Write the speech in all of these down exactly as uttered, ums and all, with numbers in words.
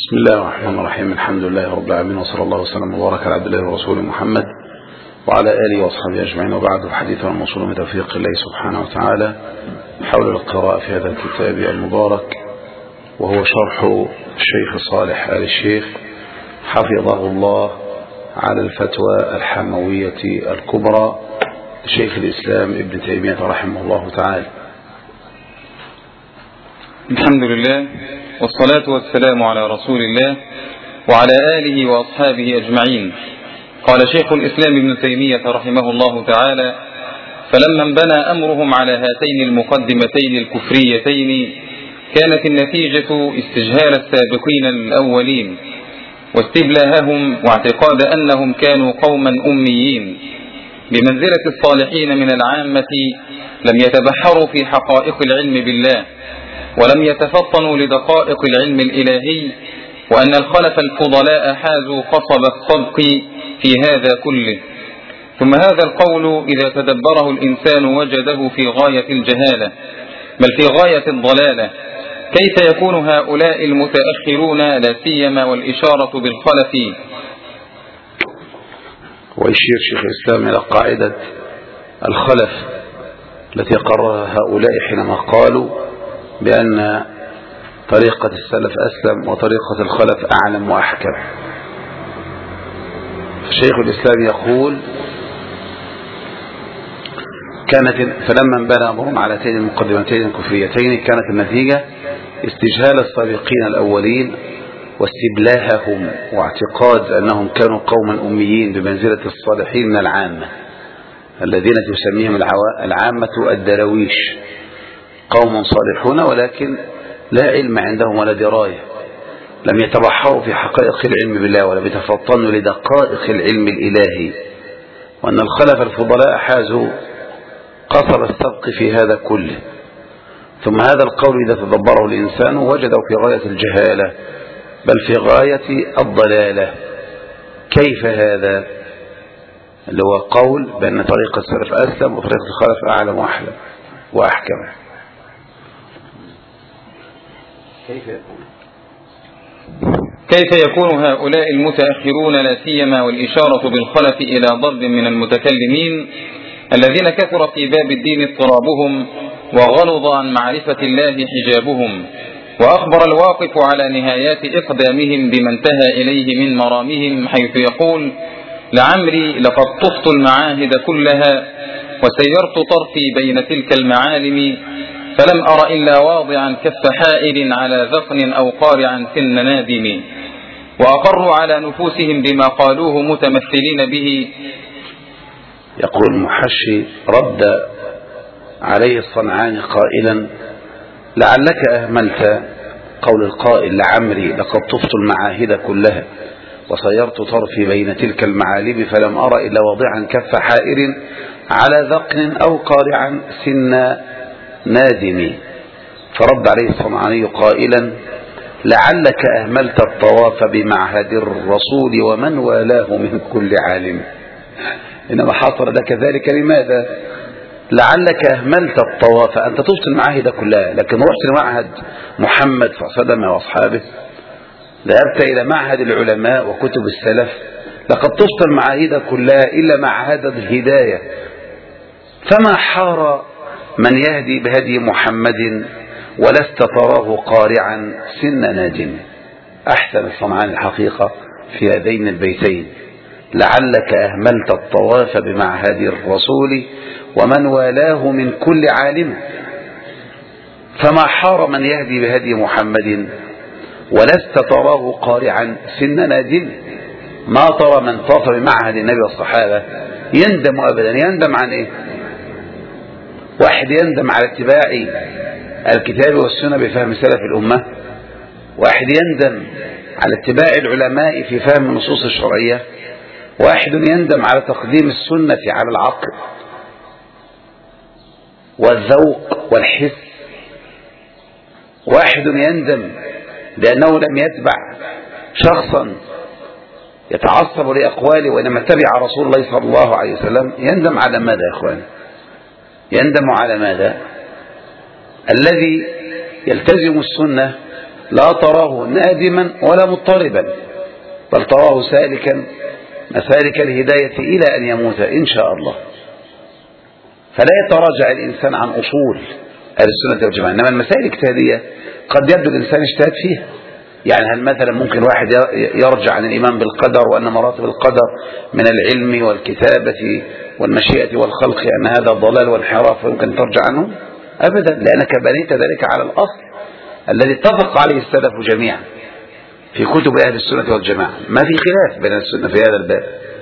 بسم الله الرحمن الرحيم. الحمد لله رب العالمين، وصلى الله وسلم وبارك على عبد الله ورسوله محمد وعلى آله وأصحابه أجمعين، وبعد. الحديث عن الموصول من توفيق الله سبحانه وتعالى حول القراءة في هذا الكتاب المبارك، وهو شرح الشيخ صالح آل الشيخ حفظه الله على الفتوى الحموية الكبرى لشيخ الإسلام ابن تيمية رحمه الله تعالى. الحمد لله والصلاة والسلام على رسول الله وعلى آله وأصحابه أجمعين. قال شيخ الإسلام ابن تيمية رحمه الله تعالى: فلما انبنى أمرهم على هاتين المقدمتين الكفريتين كانت النتيجة استجهال السابقين الأولين واستبلاههم واعتقاد أنهم كانوا قوما أميين بمنزلة الصالحين من العامة، لم يتبحروا في حقائق العلم بالله ولم يتفطنوا لدقائق العلم الإلهي، وأن الخلف الفضلاء حازوا قصب الصدق في هذا كله. ثم هذا القول إذا تدبره الإنسان وجده في غاية الجهالة بل في غاية الضلالة. كيف يكون هؤلاء المتأخرون لا سيما والإشارة بالخلف؟ ويشير شيخ الإسلام إلى قاعدة الخلف التي قررها هؤلاء حينما قالوا بأن طريقة السلف أسلم وطريقة الخلف أعلم وأحكم. فشيخ الإسلام يقول: كانت فلما انبنى أمرهم على هاتين المقدمتين الكفريتين كانت النتيجة استجهال السابقين الأولين واستبلاههم واعتقاد أنهم كانوا قوما أميين بمنزلة الصالحين من العامة الذين تسميهم العامة الدرويش، قوم صالحون ولكن لا علم عندهم ولا دراية، لم يتبحروا في حقائق العلم بالله ولم يتفطنوا لدقائق العلم الإلهي، وأن الخلف الفضلاء حازوا قصر السبق في هذا كله. ثم هذا القول إذا تدبره الإنسان وجده في غاية الجهالة بل في غاية الضلالة. كيف هذا؟ اللي هو قول بأن طريق السلف أسلم وطريق الخلف أعلم وأحلم وأحكم. كيف يكون كيف يكون هؤلاء المتأخرون لا سيما والإشارة بالخلف إلى ضرب من المتكلمين الذين كثر في باب الدين اضطرابهم وغلظ عن معرفة الله حجابهم، وأخبر الواقف على نهايات إقدامهم بما انتهى إليه من مرامهم، حيث يقول: لعمري لقد طفت المعاهد كلها وسيرت طرفي بين تلك المعالم، فلم أر إلا واضعا كف حائل على ذقن أو قارعا سن نادم، وأقروا على نفوسهم بما قالوه متمثلين به. يقول المحشي: رد عليه الصنعاني قائلا: لعلك أهملت قول القائل لعمري لقد طفت المعاهد كلها وسيرت طرفي بين تلك المعالم فلم أر إلا واضعا كف حائر على ذقن أو قارعا سن نادم. فرد عليه الصنعاني قائلا: لعلك أهملت الطواف بمعهد الرسول ومن والاه من كل عالم. إنما حصل لك ذلك لماذا؟ لعلك أهملت الطواف، أنت طفت المعاهد كلها لكن رحت لمعهد محمد صلى الله عليه وسلم وأصحابه، ذهبت إلى معهد العلماء وكتب السلف، لقد طفت المعاهد كلها إلا معهد الهداية، فما حار من يهدي بهدي محمد ولست تراه قارعا سن ناج. أحسن الصنعان الحقيقة في هذين البيتين: لعلك أهملت الطواف بمعهد الرسول ومن والاه من كل عالم، فما حار من يهدي بهدي محمد ولست تراه قارعا سن ناج. ما ترى من طاف بمعهد النبي والصحابة يندم أبدا. يندم عن إيه؟ واحد يندم على اتباع الكتاب والسنة بفهم سلف الأمة، واحد يندم على اتباع العلماء في فهم النصوص الشرعية، واحد يندم على تقديم السنة على العقل والذوق والحس، واحد يندم لأنه لم يتبع شخصا يتعصب لأقواله وإنما اتبع رسول الله صلى الله عليه وسلم. يندم على ماذا يا إخوان؟ يندم على ماذا؟ الذي يلتزم السنة لا تراه نادما ولا مضطربا، بل تراه سالكا مسالك الهداية إلى أن يموت إن شاء الله. فلا يتراجع الإنسان عن أصول أهل السنة والجماعة، إنما المسائل الاجتهادية قد يبدو الإنسان اجتهد فيها. يعني هل مثلا ممكن واحد يرجع عن الإيمان بالقدر وأن مراتب القدر من العلم والكتابة والمشيئة والخلق أن هذا ضلال وانحراف ويمكن ترجع عنه؟ أبدا، لأنك بنيت ذلك على الأصل الذي اتفق عليه السلف جميعا في كتب أهل السنة والجماعة. ما في خلاف بين السنة في هذا الباب.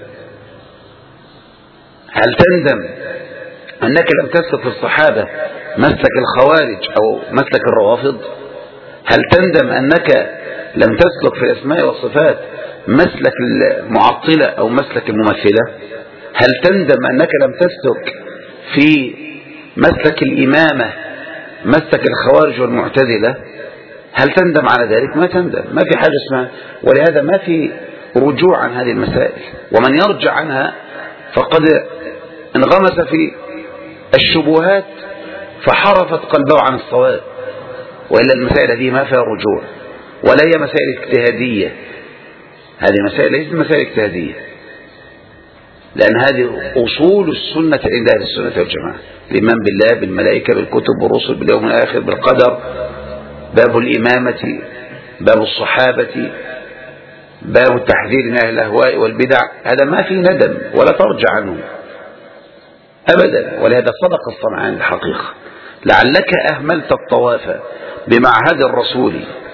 هل تندم أنك لم تسلك في الصحابة مسلك الخوارج أو مسلك الروافض؟ هل تندم أنك لم تسلك في الأسماء والصفات مسلك المعطلة أو مسلك الممثلة؟ هل تندم أنك لم تسلك في مسلك الإمامة مسلك الخوارج والمعتزلة؟ هل تندم على ذلك؟ ما تندم، ما في حاجة اسمها. ولهذا ما في رجوع عن هذه المسائل، ومن يرجع عنها فقد انغمس في الشبهات فحرفت قلبه عن الصواب. وإلا المسائل هذه ما فيها رجوع، ولا هي مسائل اجتهادية. هذه مسائل ليست مسائل اجتهادية، لأن هذه أصول السنة عند أهل السنة والجماعة: الإيمان بالله، بالملائكة، بالكتب، بالرسل، باليوم الآخر، بالقدر، باب الإمامة، باب الصحابة، باب التحذير من أهل الأهواء والبدع. هذا ما فيه ندم ولا ترجع عنه أبدا. ولهذا صدق الصنعاني الحقيقة: لعلك أهملت الطواف بمعهد الرسول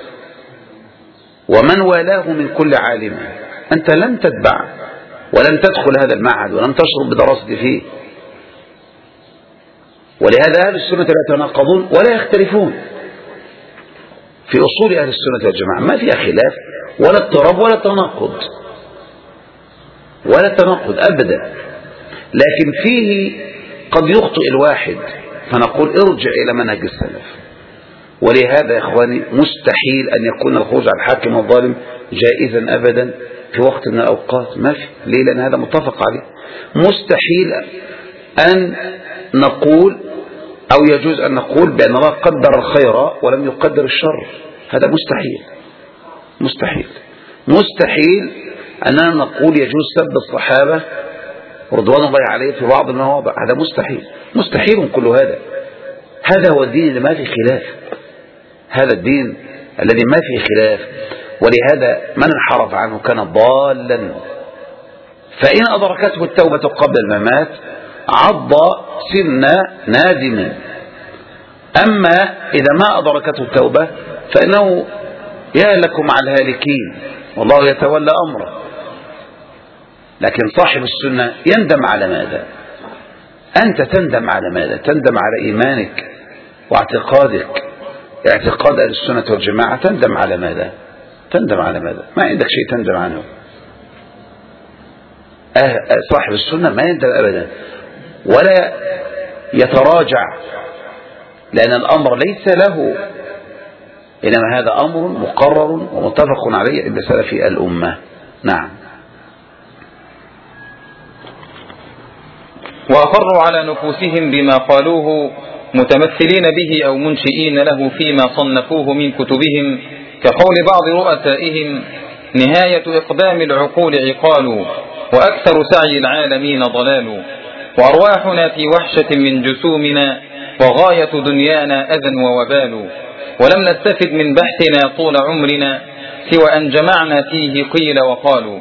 ومن والاه من كل عالم. أنت لم تتبع ولم تدخل هذا المعهد ولم تشرب بدراسة فيه. ولهذا أهل السنة لا يتناقضون ولا يختلفون في أصول أهل السنة والجماعة، ما فيها خلاف ولا اضطراب ولا تناقض ولا تناقض أبدا. لكن فيه قد يخطئ الواحد فنقول ارجع إلى منهج السلف. ولهذا يا إخواني مستحيل أن يكون الخروج على الحاكم الظالم جائزا أبدا في وقت من الأوقات، ما في. ليه؟ لأن هذا متفق عليه. مستحيل أن نقول أو يجوز أن نقول بأن الله قدر الخير ولم يقدر الشر. هذا مستحيل مستحيل مستحيل أننا نقول يجوز سب الصحابة رضوان الله عليه في بعض المواضع. هذا مستحيل مستحيل كل هذا. هذا هو الدين اللي ما فيه خلاف، هذا الدين الذي ما فيه خلاف. ولهذا من انحرف عنه كان ضالا. فإن أدركته التوبة قبل الممات عض سن نادم، أما إذا ما أدركته التوبة فإنه يهلك مع الهالكين والله يتولى أمره. لكن صاحب السنة يندم على ماذا؟ أنت تندم على ماذا؟ تندم على إيمانك واعتقادك، اعتقاد أهل السنة والجماعة. تندم على ماذا؟ تندم على ماذا؟ ما عندك شيء تندم عنه. أه صاحب السنة ما يندم أبدا ولا يتراجع، لأن الأمر ليس له، إنما هذا أمر مقرر ومتفق عليه عند سلف الأمة. نعم. وأقروا على نفوسهم بما قالوه متمثلين به أو منشئين له فيما صنفوه من كتبهم، كقول بعض رؤسائهم: نهاية إقدام العقول عقال، وأكثر سعي العالمين ضلال، وأرواحنا في وحشة من جسومنا، وغاية دنيانا أذى ووبال، ولم نستفد من بحثنا طول عمرنا سوى أن جمعنا فيه قيل وقالوا.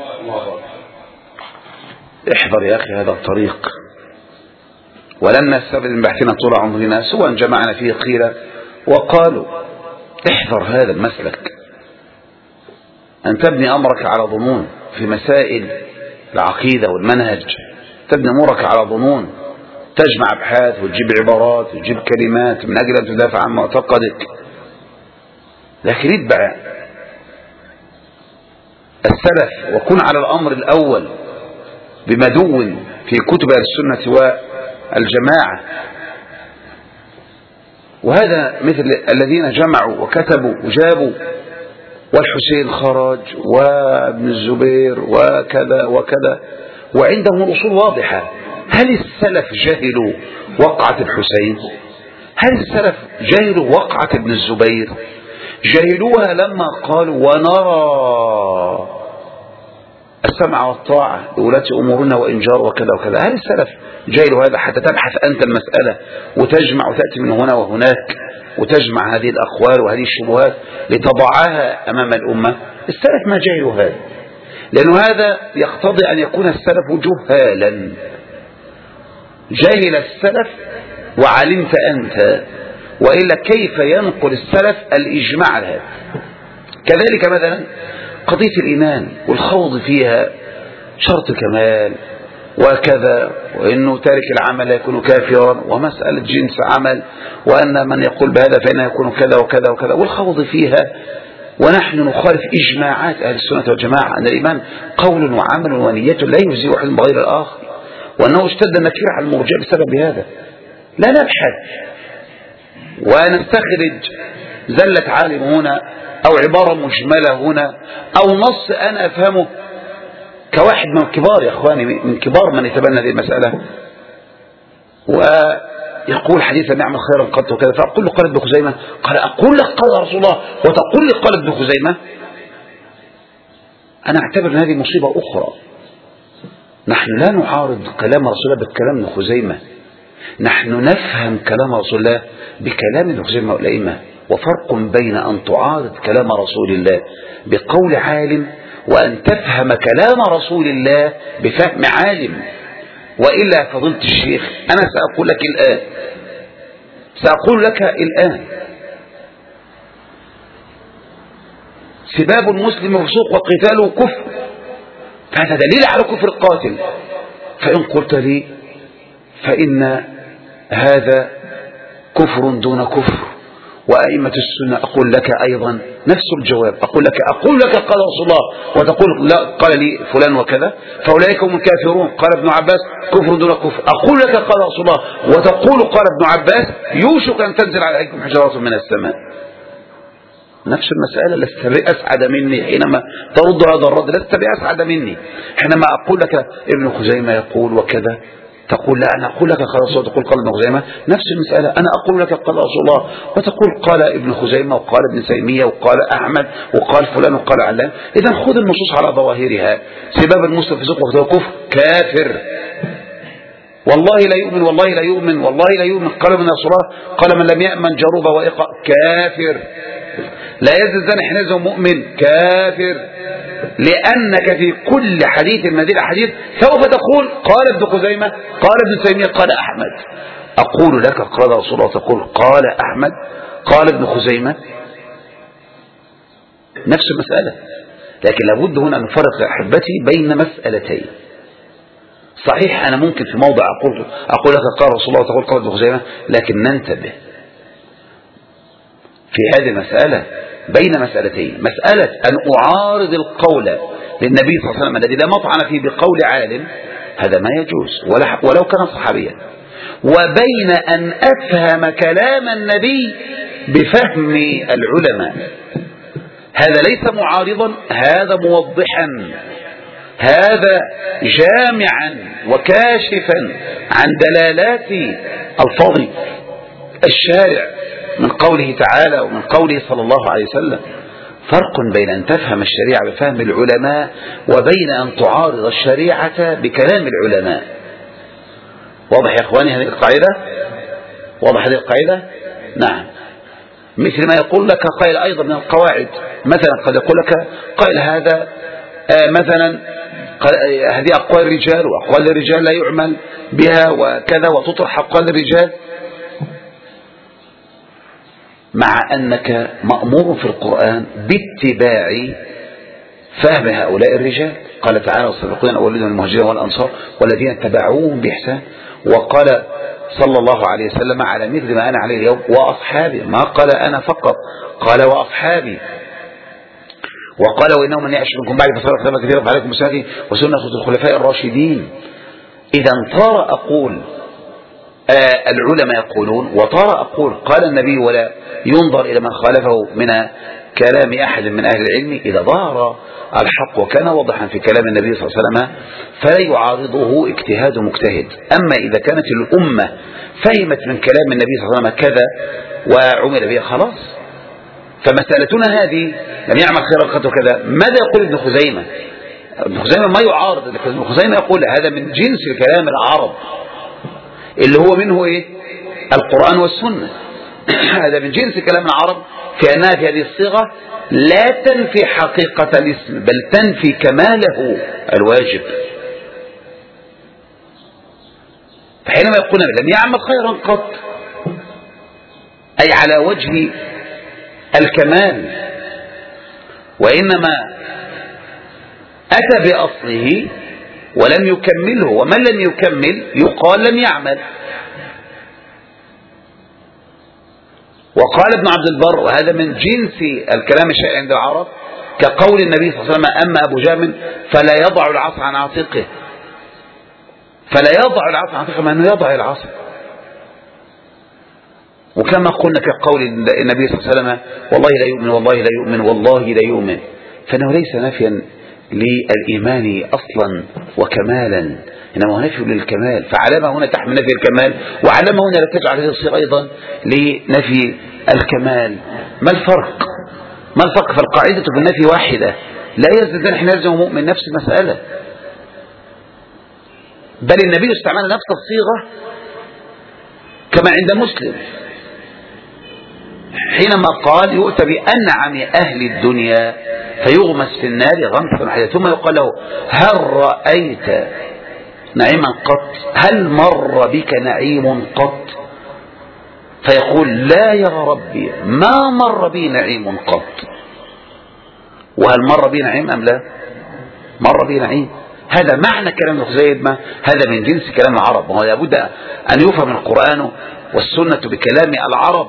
احذر يا أخي هذا الطريق. ولم نستفد من بحثنا طول عمرنا سوى أن جمعنا فيه قيل وقالوا. احذر هذا المسلك، أن تبني أمرك على ظنون في مسائل العقيدة والمنهج. تبني أمرك على ظنون، تجمع أبحاث وتجيب عبارات وتجيب كلمات من أجل أن تدافع عن معتقدك. لكن اتبع السلف وكن على الأمر الأول بمدو في كتب السنة والجماعة. وهذا مثل الذين جمعوا وكتبوا وجابوا والحسين خرج وابن الزبير وكذا وكذا وعندهم الأصول واضحة. هل السلف جهلوا وقعة الحسين؟ هل السلف جهلوا وقعة ابن الزبير؟ جهلوها لما قالوا ونرى السمع والطاعة لولاة أمورنا وإن جار وكذا وكذا. هل السلف جاهلوا هذا حتى تبحث أنت المسألة وتجمع وتأتي من هنا وهناك وتجمع هذه الأقوال وهذه الشبهات لتضعها أمام الأمة؟ السلف ما جاهلوا هذا، لأن هذا يقتضي أن يكون السلف جهالا. جاهل السلف وعلمت أنت، وإلا كيف ينقل السلف الإجماع على هذا؟ كذلك مثلا قضية الإيمان والخوض فيها شرط كمال وكذا، وإنه تارك العمل لا يكون كافرا، ومسألة جنس عمل، وأن من يقول بهذا فإنه يكون كذا وكذا وكذا، والخوض فيها. ونحن نخالف إجماعات أهل السنة والجماعة أن الإيمان قول وعمل ونية لا يجزي واحد بغير الآخر، وأنه اشتد النكير على المرجئة بسبب هذا. لا نبحث ونستخرج زلة عالم هنا أو عبارة مجملة هنا أو نص أنا أفهمه كواحد من الكبار يا أخواني، من كبار من يتبنى هذه المسألة، ويقول حديثا نعمل خيرا قد وكذا، فأقول له قال ابن خزيمة، قال أقول لك قال رسول الله وتقول لي قال ابن خزيمة. أنا أعتبر أن هذه مصيبة أخرى. نحن لا نعارض كلام رسول الله بكلام ابن خزيمة، نحن نفهم كلام رسول الله بكلام ابن خزيمة والأئمة. وفرق بين أن تعارض كلام رسول الله بقول عالم وأن تفهم كلام رسول الله بفهم عالم. وإلا فضلت الشيخ أنا سأقول لك الآن سأقول لك الآن سباب المسلم فسوق وقتاله كفر، فهذا دليل على كفر القاتل. فإن قلت لي فإن هذا كفر دون كفر وأئمة السنة، أقول لك أيضا نفس الجواب، أقول لك أقول لك قال رسول الله وتقول لا قال لي فلان وكذا فأولئك هم الكافرون. قال ابن عباس كفر دون كفر. أقول لك قال رسول الله وتقول قال ابن عباس يوشك أن تنزل عليكم حجارات من السماء. نفس المسألة. لست بأسعد مني حينما ترد هذا الرد، لست بأسعد مني حينما أقول لك ابن خزيمة يقول وكذا، تقول لا أنا أقول لك قال رسول الله، تقول قال ابن خزيمة. نفس المسألة، أنا أقول لك قال رسول الله وتقول قال ابن خزيمة وقال ابن تيمية وقال أحمد وقال فلان وقال علان. إذا خذ النصوص على ظواهرها. سباب المسلم في سوق وكفر كافر، والله لا يؤمن والله لا يؤمن والله لا يؤمن. قال من الصلاة قال من لم يأمن جروب وإقاء كافر. لا يزن زن حنازه مؤمن كافر، لأنك في كل حديث من هذه الأحاديث سوف تقول قال ابن خزيمة قال ابن تيمية قال أحمد. أقول لك قال رسول الله تقول قال أحمد قال ابن خزيمة، نفس المسألة. لكن لابد هنا أن نفرق أحبتي بين مسألتين. صحيح أنا ممكن في موضع أقول أقول لك قال رسول الله تقول قال ابن خزيمة، لكن ننتبه في هذه المسألة بين مسألتين. مسألة أن أعارض القول للنبي صلى الله عليه وسلم الذي لا مطعن فيه بقول عالم، هذا ما يجوز ولو كان صحابيا، وبين أن أفهم كلام النبي بفهم العلماء. هذا ليس معارضا، هذا موضحا، هذا جامعا وكاشفا عن دلالات الفاظ الشارع من قوله تعالى ومن قوله صلى الله عليه وسلم. فرق بين أن تفهم الشريعة بفهم العلماء وبين أن تعارض الشريعة بكلام العلماء. واضح يا إخواني هذه القاعدة؟ واضح هذه القاعدة؟ نعم. مثل ما يقول لك قائل أيضا من القواعد، مثلا قد يقول لك قائل هذا آه مثلا هذه أقوال الرجال وأقوال الرجال لا يعمل بها وكذا، وتطرح أقوال الرجال، مع أنك مأمور في القرآن باتباع فهم هؤلاء الرجال. قال تعالى والسابقون الأولون من المهاجرين والأنصار والذين اتبعوهم بإحسان، وقال صلى الله عليه وسلم على مثل ما أنا عليه اليوم وأصحابي، ما قال أنا فقط، قال وأصحابي، وقال وإنه من يعش منكم بعد فصار اختلاف كثيرا فعليكم بسنتي وسنة الخلفاء الراشدين. إذا طار أقول آه العلماء يقولون، وطار أقول قال النبي، ولا ينظر إلى من خالفه من كلام أحد من أهل العلم. إذا ظهر الحق وكان واضحا في كلام النبي صلى الله عليه وسلم فلا يعارضه اجتهاد مجتهد. أما إذا كانت الأمة فهمت من كلام النبي صلى الله عليه وسلم كذا وعمل به، خلاص فمسألتنا هذه لم يعمل خيرا قط وكذا. ماذا يقول ابن خزيمة؟ ابن خزيمة ما يعارض، ابن خزيمة يقول هذا من جنس الكلام العرب اللي هو منه ايه؟ القرآن والسنة. هذا من جنس كلام العرب في أنها في هذه الصيغة لا تنفي حقيقة الاسم بل تنفي كماله الواجب. فحينما يقولون لم يعمل خيرا قط أي على وجه الكمال، وإنما أتى بأصله ولم يكمله، ومن لم يكمل يقال لم يعمل. وقال ابن عبد البر وهذا من جنس الكلام الشائع عند العرب كقول النبي صلى الله عليه وسلم أما أبو جهم فلا يضع العصا عن عاتقه، فلا يضع العصا عن عاتقه، ما أنه يضع العصا. وكما قلنا في قول النبي صلى الله عليه وسلم والله لا يؤمن والله لا يؤمن والله لا يؤمن، فإنه ليس نفيا للإيمان أصلا وكمالا، إنما هو نفي للكمال. فعلامة هنا تحمل نفي الكمال، وعلامة هنا لا تجعل هذه الصيغة أيضا لنفي الكمال. ما الفرق؟ ما الفرق؟ فالقاعدة بالنفي واحدة، لا يزدان حين يلزم مؤمن نفس المسألة، بل النبي استعمل نفس الصيغة كما عند مسلم حينما قال يؤتى بأنعم أهل الدنيا فيغمس في النار غمسا حيث، ثم يقال له هل رأيت نعيما قط؟ هل مر بك نعيم قط؟ فيقول لا يا ربي ما مر بي نعيم قط. وهل مر بي نعيم أم لا؟ مر بي نعيم. هذا معنى كلام ابن خزيمة، هذا من جنس كلام العرب، وهو لابد أن يفهم القرآن والسنة بكلام العرب.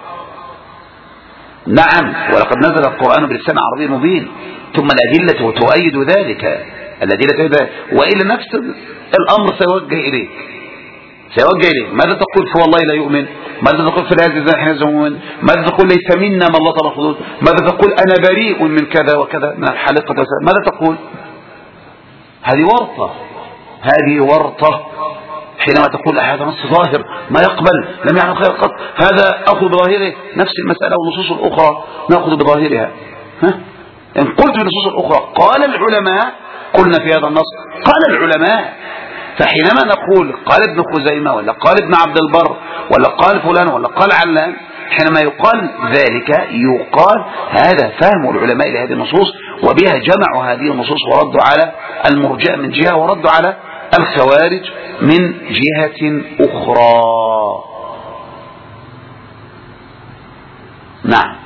نعم، ولقد نزل القرآن بلسان عربي مبين، ثم الأدلة تؤيد ذلك، الأدلة تؤيد، وإلى نفس الأمر سيوجه إليك سيوجه إليك ماذا تقول في والله لا يؤمن؟ ماذا تقول في الآية حين يزعمون؟ ماذا تقول ليس منا من لطم الخدود؟ ماذا تقول أنا بريء من كذا وكذا من الحلقة؟ ماذا تقول؟ هذه ورطة، هذه ورطة. حينما تقول هذا نص ظاهر ما يقبل لم يعمل خير قط، هذا أخذ بظاهره، نفس المسألة والنصوص الأخرى نأخذ بظاهرها. ها؟ إن قلت بالنصوص الأخرى قال العلماء، قلنا في هذا النص قال العلماء. فحينما نقول قال ابن خزيمة ولا قال ابن عبد البر ولا قال فلان ولا قال علان، حينما يقال ذلك يقال هذا فهم العلماء لهذه النصوص، وبها جمعوا هذه النصوص وردوا على المرجئة من جهة وردوا على الخوارج من جهة أخرى. نعم.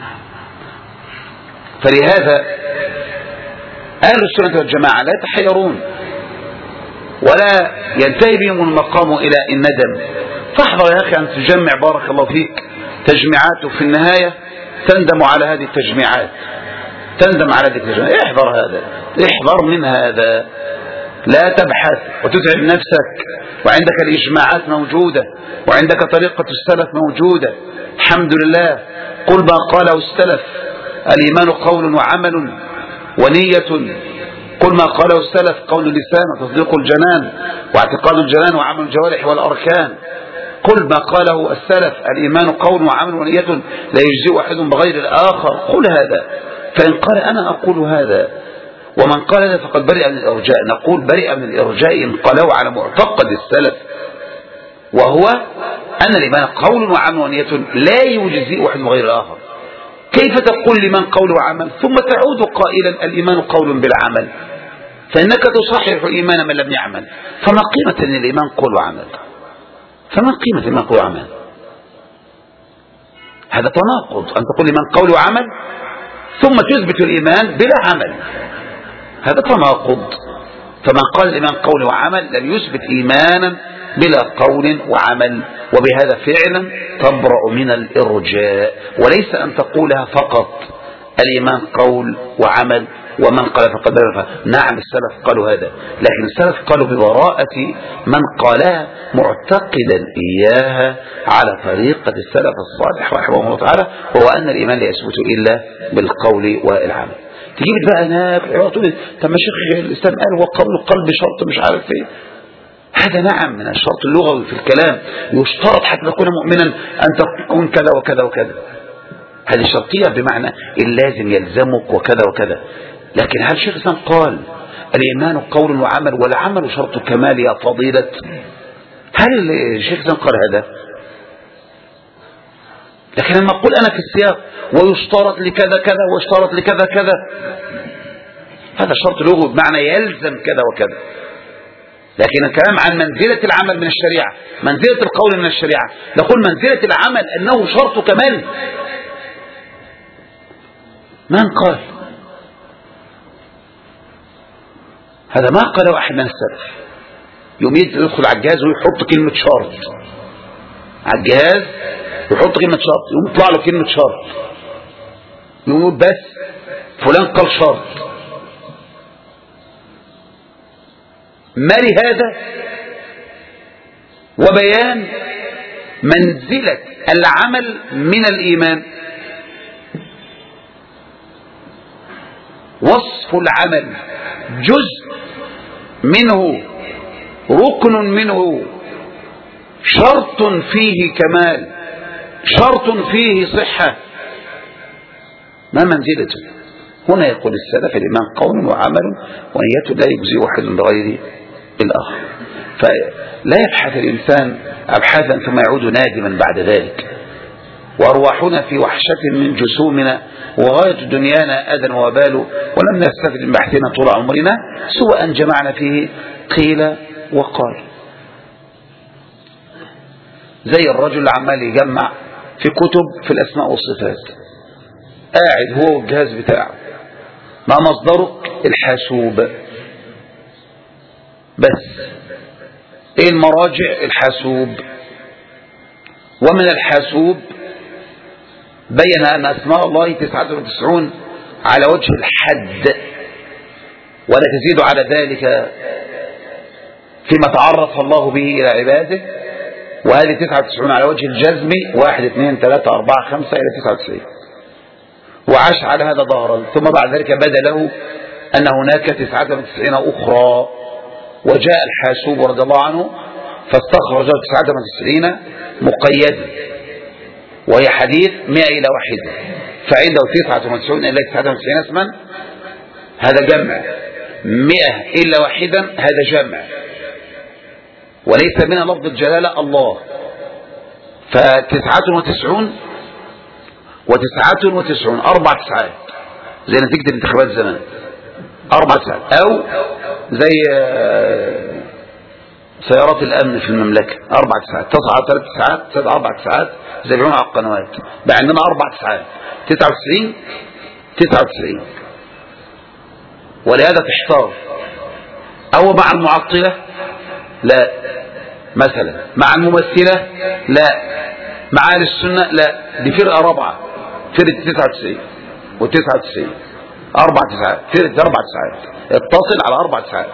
فلهذا أهل السنة والجماعة لا يتحيرون ولا ينتهي بهم المقام إلى الندم. فاحذر يا أخي أن تجمع بارك الله فيك تجميعات، وفي النهاية تندم على هذه التجميعات، تندم على هذه التجميعات. احذر هذا، احذر من هذا، لا تبحث وتتعب نفسك، وعندك الإجماعات موجودة وعندك طريقة السلف موجودة الحمد لله. قل ما قاله السلف الإيمان قول وعمل ونية، قل ما قاله السلف قول اللسان وتصديق الجنان واعتقاد الجنان وعمل الجوارح والأركان. قل ما قاله السلف الإيمان قول وعمل ونية لا يجزئ أحد بغير الآخر. قل هذا، فإن قال أنا أقول هذا ومن قال هذا فقد برئ من الإرجاء، نقول برئ من الإرجاء إن قالوا على معتقد السلف، وهو أن الإيمان قول وعمل ونية لا يجزئ أحد بغير الآخر. كيف تقول لمن قول وعمل ثم تعود قائلا الإيمان قول بالعمل؟ فإنك تصحح إيمان من لم يعمل. فما قيمة أن الإيمان قول وعمل؟ فما قيمة الإيمان قول وعمل؟ هذا تناقض أن تقول لمن قول وعمل ثم تثبت الإيمان بلا عمل، هذا تناقض. فمن قال الإيمان قول وعمل لم يثبت إيمانا بلا قول وعمل، وبهذا فعلا تبرأ من الإرجاء، وليس أن تقولها فقط الإيمان قول وعمل ومن قال فقد برئ. نعم السلف قالوا هذا، لكن السلف قالوا ببراءة من قالها معتقدا إياها على طريقة السلف الصالح رحمه الله تعالى، وهو أن الإيمان لا يثبت إلا بالقول والعمل. تجيب بقى هناك تقول طب ما شيخ الإسلام قال هو قول القلب شرط مش عارف ايه. هذا نعم من الشرط اللغوي في الكلام، يشترط حتى تكون مؤمنا أن تكون كذا وكذا وكذا. هذه شرطية بمعنى اللازم يلزمك وكذا وكذا. لكن هل شيخ الإسلام قال الإيمان قول وعمل والعمل شرط كمال يا فضيلة؟ هل الشيخ الإسلام قال هذا؟ لكن لما أقول أنا في السياق ويشترط لكذا كذا ويشترط لكذا كذا، هذا شرط لغوي بمعنى يلزم كذا وكذا. لكن الكلام عن منزلة العمل من الشريعة، منزلة القول من الشريعة، نقول منزلة العمل أنه شرط كمال. من قال هذا؟ ما قاله أحد من السلف. يوم يدخل على الجهاز ويحط كلمة شرط على الجهاز، يحط كلمة شرط، يوم يطلع له كلمة شرط، يقول بس فلان قال شرط. ما لهذا وبيان منزلة العمل من الإيمان. وصف العمل جزء منه، ركن منه، شرط فيه كمال، شرط فيه صحة. ما منزلته؟ هنا يقول السلف الإيمان قول وعمل ونيته لا يجزي واحد بغير الآخر. فلا يبحث الإنسان أبحاثا ثم يعود نادما بعد ذلك. وأرواحنا في وحشة من جسومنا وغاية دنيانا أذى وبال، ولم نستفد من بحثنا طول عمرنا سوى أن جمعنا فيه قيل وقال. زي الرجل اللي عمال يجمع في كتب في الأسماء والصفات، قاعد هو والجهاز بتاعه. ما مصدرك؟ الحاسوب. بس ايه المراجع؟ الحاسوب. ومن الحاسوب بين أن أسماء الله تسعة وتسعون على وجه الحد، ولا تزيد على ذلك فيما تعرف الله به إلى عباده. وهذه تسعة وتسعون على وجه الجزم، واحد اثنين ثلاثة أربعة خمسة إلى تسعة وتسعين، وعاش على هذا ظهرا. ثم بعد ذلك بدا له أن هناك تسعة وتسعين أخرى، وجاء الحاسوب رضي الله عنه فاستخرج تسعة وتسعين مقيدة، وهي حديث مئة إلى واحدة، فعنده تسعة وتسعون إلى تسعة وتسعين اسما، هذا جمع. مئة إلا واحدا هذا جمع، وليس من لفظ الجلالة الله. فتسعة وتسعون وتسعة وتسعون أربع تسعات، زي نتيجة الانتخابات زمان، أربع تسعات. أو زي سيارات الأمن في المملكة، أربع تسعات، تصعد ثلاث تسعات، تصعد أربع تسعات، زي بيعون على القنوات. بقى عندنا أربع تسعات، تسعة وتسعين تسعة وتسعين. ولهذا تحتار، أو مع المعطلة لا، مثلا مع الممثلة لا، مع أهل السنة لا. دي فرقة رابعة، فرقة تسعة وتسعين وتسعة وتسعين، أربع تسعات، فرقة أربع تسعات، اتصل على أربع تسعات.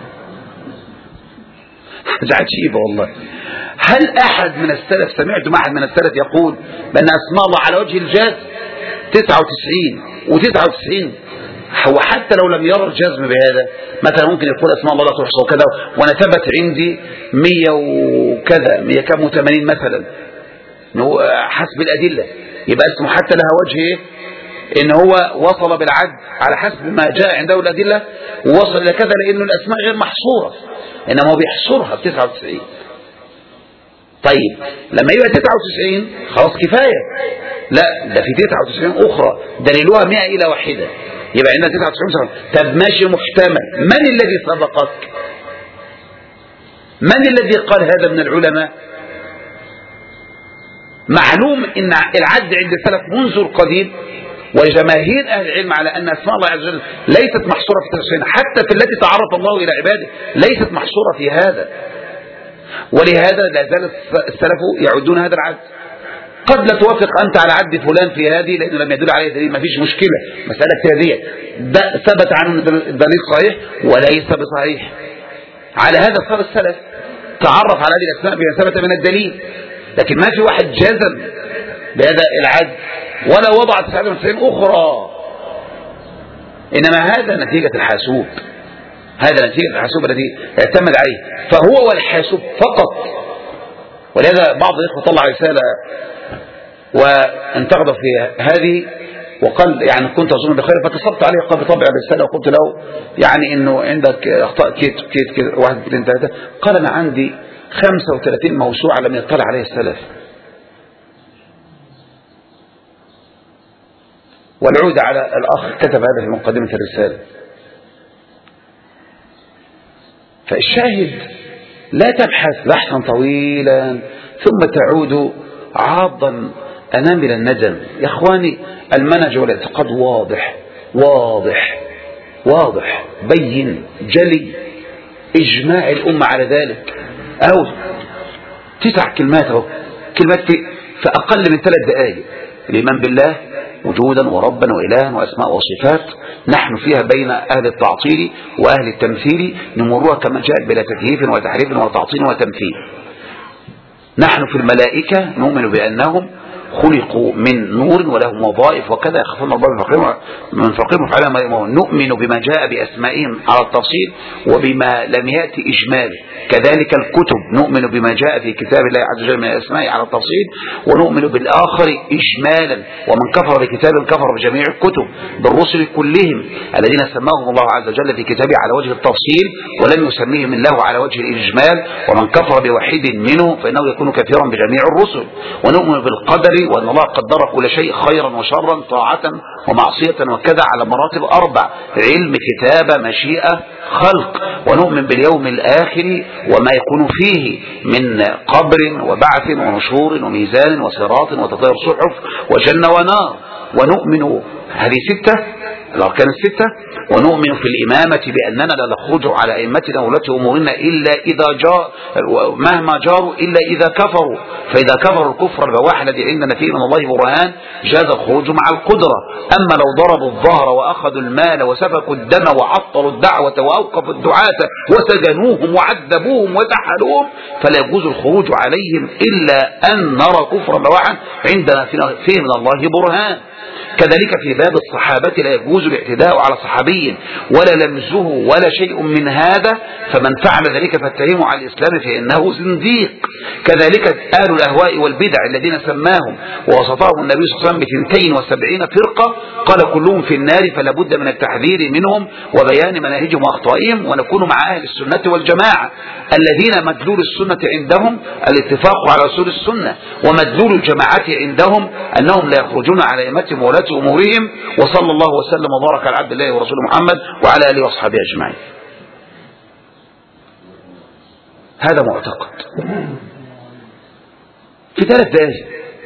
حاجة عجيبة والله. هل أحد من السلف سمعت مع أحد من السلف يقول بأن أسماء الله على وجه الجاز تسعة وتسعين وتسعة وتسعين؟ هو حتى لو لم يرى الجزم بهذا، مثلا ممكن يقول أسماء الله لا تحصى وكذا، وأنا ثبت عندي مية وكذا، مية كم وثمانين مثلا، حسب الأدلة، يبقى اسمه حتى لها وجه إيه؟ إن هو وصل بالعد على حسب ما جاء عنده الأدلة، ووصل إلى كذا، لأنه الأسماء غير محصورة، إنما هو بيحصرها ب تسعة وتسعين. طيب لما يبقى تسعة وتسعين خلاص كفاية، لا ده في تسعة وتسعين أخرى دليلها مئة إلى واحدة، يبقى عندنا تسعة وتسعين. طب ماشي محتمل. من الذي سبقك؟ من الذي قال هذا من العلماء؟ معلوم ان العد عند السلف منذ القديم، وجماهير اهل العلم على ان اسماء الله عز وجل ليست محصوره في تسعين، حتى في التي تعرف الله الى عباده ليست محصوره في هذا. ولهذا لا زال السلف يعدون هذا العد. قد لا توافق أنت على عد فلان في هذه لأنه لم يدل عليه دليل، ما فيش مشكلة، مسألة اجتهادية، ده ثبت عنه الدليل صحيح وليس بصحيح. على هذا صار السلف تعرف على هذه الأسماء بما ثبت من الدليل، لكن ما في واحد جزم بهذا العد ولا وضع تسعة وتسعين أخرى، إنما هذا نتيجة الحاسوب، هذا نتيجة الحاسوب الذي اعتمد عليه، فهو والحاسوب فقط. ولهذا بعض الإخوة طلع رسالة وانتقد في هذه وقال يعني كنت أظن بخير، فاتصلت عليه قال بطبع بالسنة وقلت له يعني انه عندك اخطاء كيت كيت كيت واحد اثنين ثلاثة. قال انا عندي خمسة وثلاثين موسوعة لم يطلع عليه السلف. والعود على الأخ كتب هذا في مقدمة الرسالة. فالشاهد لا تبحث بحثا طويلا ثم تعود عاضا أنامل الندم. يا أخواني المنهج والاعتقاد واضح واضح واضح بين جلي، إجماع الأمة على ذلك. أو تسع كلمات أهو، كلمات في أقل من ثلاث دقائق: الإيمان بالله وجودا وربا وإلها وأسماء وصفات، نحن فيها بين أهل التعطيل وأهل التمثيل، نمرها كما جاءت بلا تكييف وتحريف وتعطيل وتمثيل. نحن في الملائكة نؤمن بأنهم خلقوا من نور ولهم وظائف وكذا يخافون الله من فوقهم وفعلا ما يؤمنون. نؤمن بما جاء بأسمائهم على التفصيل وبما لم يأتي إجماله. كذلك الكتب نؤمن بما جاء في كتاب الله عز وجل من الأسماء على التفصيل، ونؤمن بالآخر إجمالا. ومن كفر بكتاب كفر بجميع الكتب بالرسل كلهم الذين سماهم الله عز وجل في كتابه على وجه التفصيل ولم يسميهم الله على وجه الإجمال. ومن كفر بواحد منه فإنه يكون كثيرا بجميع الرسل. ونؤمن بالقدر وأن الله قدر كل شيء خيرا وشرا طاعة ومعصية وكذا على مراتب أربع: علم، كتابة، مشيئة، خلق. ونؤمن باليوم الآخر وما يكون فيه من قبر وبعث ونشور وميزان وصراط وتطير صحف وجنة ونار. ونؤمن هذه ستة الأركان الستة. ونؤمن في الإمامة بأننا لا نخرج على أئمتنا وولاة أمورنا إلا إذا جاء مهما جاروا إلا إذا كفروا، فإذا كفروا الكفر البواح الذي عندنا فيه من الله برهان جاز الخروج مع القدرة. أما لو ضربوا الظهر وأخذوا المال وسفكوا الدم وعطلوا الدعوة وأوقفوا الدعاة وسجنوهم وعذبوهم وسحلوهم فلا يجوز الخروج عليهم إلا أن نرى كفر بواحا عندنا فيه من الله برهان. كذلك في باب الصحابة لا يجوز الاعتداء على صحابي ولا لمزه ولا شيء من هذا، فمن فعل ذلك فاتهمه على الإسلام فإنه زنديق. كذلك آل الأهواء والبدع الذين سماهم ووصفهم النبي صلى الله عليه وسلم باثنتين وسبعين فرقة قال كلهم في النار، فلا بد من التحذير منهم وبيان مناهجهم وأخطائهم، ونكون مع أهل السنة والجماعة الذين مدلول السنة عندهم الاتفاق على رسول السنة، ومدلول الجماعة عندهم أنهم لا يخرجون على أئمتهم وولاة أمورهم. وصلى الله وسلم وبارك على عبد الله ورسوله محمد وعلى آله وأصحابه أجمعين. هذا معتقد في ثلاث دقائق.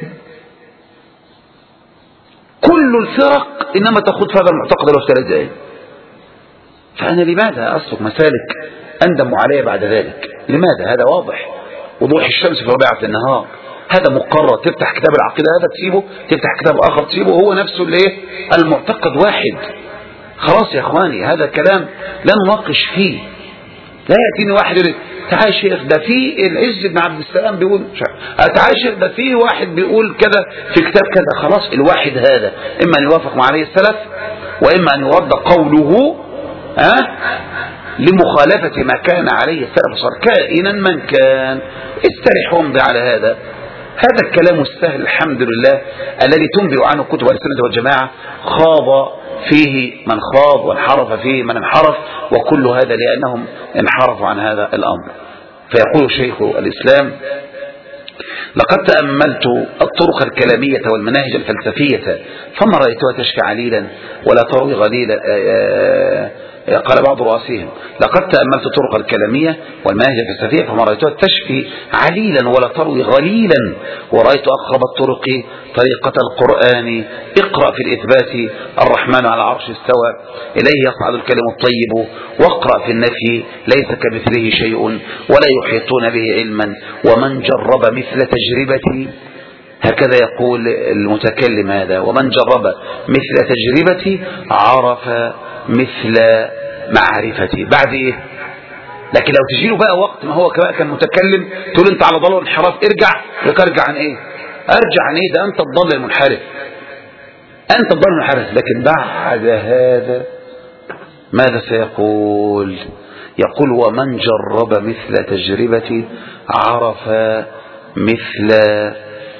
كل الفرق إنما تخوض في هذا المعتقد له في ثلاث دقائق. فأنا لماذا أسلك مسالك أندم عليها بعد ذلك؟ لماذا؟ هذا واضح وضوح الشمس في ربيعة النهار. هذا مقرر. تفتح كتاب العقيدة هذا تسيبه، تفتح كتاب آخر تسيبه، هو نفسه اللي المعتقد واحد. خلاص يا اخواني هذا كلام لا نناقش فيه. لا يأتيني واحد يقول تعال يا شيخ ده في العز بن عبد السلام بيقول تعال يا شيخ ده في واحد بيقول كذا في كتاب كذا. خلاص الواحد هذا إما أن يوافق مع عليه السلف وإما أن يرد قوله ها لمخالفة ما كان عليه السلف صار كائنا من كان. استرح وامضي على هذا. هذا الكلام السهل الحمد لله الذي تنبئ عنه كتب السنة والجماعة خاض فيه من خاض وانحرف فيه من انحرف، وكل هذا لأنهم انحرفوا عن هذا الأمر. فيقول شيخ الإسلام: لقد تأملت الطرق الكلامية والمناهج الفلسفية فما رأيتها تشفي عليلا ولا تروي غليلا. قال بعض رؤسائهم: لقد تأملت الطرق الكلامية والمناهج الفلسفية فما رأيتها تشفي عليلا ولا تروي غليلا، ورأيت أقرب الطرق طريقة القرآن: اقرأ في الإثبات الرحمن على العرش استوى إليه يصعد الكلم الطيب، واقرأ في النفي ليس كمثله شيء ولا يحيطون به علما، ومن جرب مثل تجربتي. هكذا يقول المتكلم هذا: ومن جرب مثل تجربتي عرف مثل معرفتي. بعد ايه؟ لكن لو تجيله بقى وقت ما هو كان متكلم تقول انت على ضلال وانحراف ارجع، لك ارجع عن ايه؟ ارجع عن ايه؟ ده انت الضال المنحرف، انت الضال المنحرف. لكن بعد هذا ماذا سيقول؟ يقول: ومن جرب مثل تجربتي عرف مثل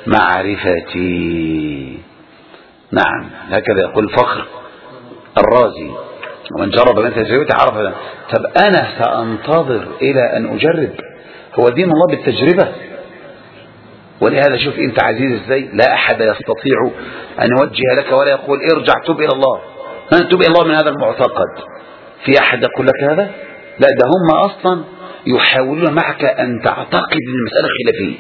معرفتي. نعم، هكذا يقول فخر الرازي: ومن جرب من تجربتي عرف هذا. طب أنا سأنتظر إلى أن أجرب؟ هو دين الله بالتجربة؟ ولهذا شوف أنت عزيز إزاي، لا أحد يستطيع أن يوجه لك ولا يقول ارجع توب إلى الله، توب إلى الله من هذا المعتقد. في أحد يقول لك هذا؟ لا، ده هم أصلا يحاولون معك أن تعتقد أن المسألة خلافية.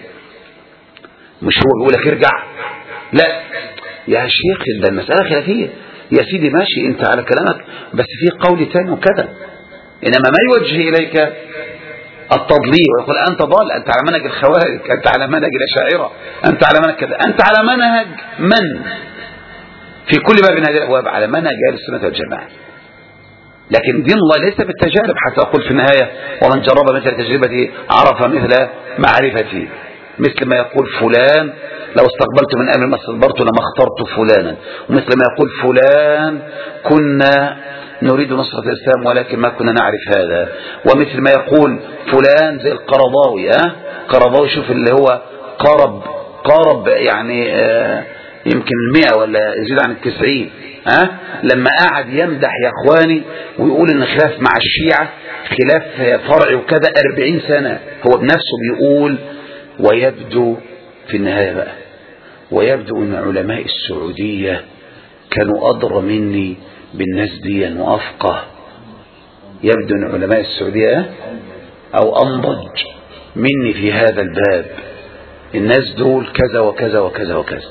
مش هو بيقول لك ارجع، لا يا شيخ ده المسألة خلافية يا سيدي، ماشي انت على كلامك، بس في قول تاني وكذا. انما ما يوجه اليك التضليل ويقول انت ضال، انت على منهج الخوارج، انت على منهج الاشاعرة، انت على منهج كذا، انت على منهج من في كل باب من هذه الابواب؟ على منهج اهل السنة والجماعة. لكن دين الله ليس بالتجارب، حتى اقول في النهاية: ومن جرب مثل تجربتي عرف مثل معرفتي. مثل ما يقول فلان: لو استقبلت من أمر ما استدبرت لما اخترت فلانا. ومثل ما يقول فلان: كنا نريد نصرة الإسلام ولكن ما كنا نعرف هذا. ومثل ما يقول فلان زي القرضاوي، ها قرضاوي، شوف اللي هو قارب قارب يعني آه يمكن المئة ولا يزيد عن التسعين، ها لما قعد يمدح يا اخواني ويقول ان خلاف مع الشيعة خلاف فرعي وكذا أربعين سنة. هو بنفسه بيقول: ويبدو في النهاية بقى، ويبدو ان علماء السعودية كانوا أدرى مني بالناس دي وأفقه. يبدو ان علماء السعودية او انضج مني في هذا الباب، الناس دول كذا وكذا وكذا وكذا.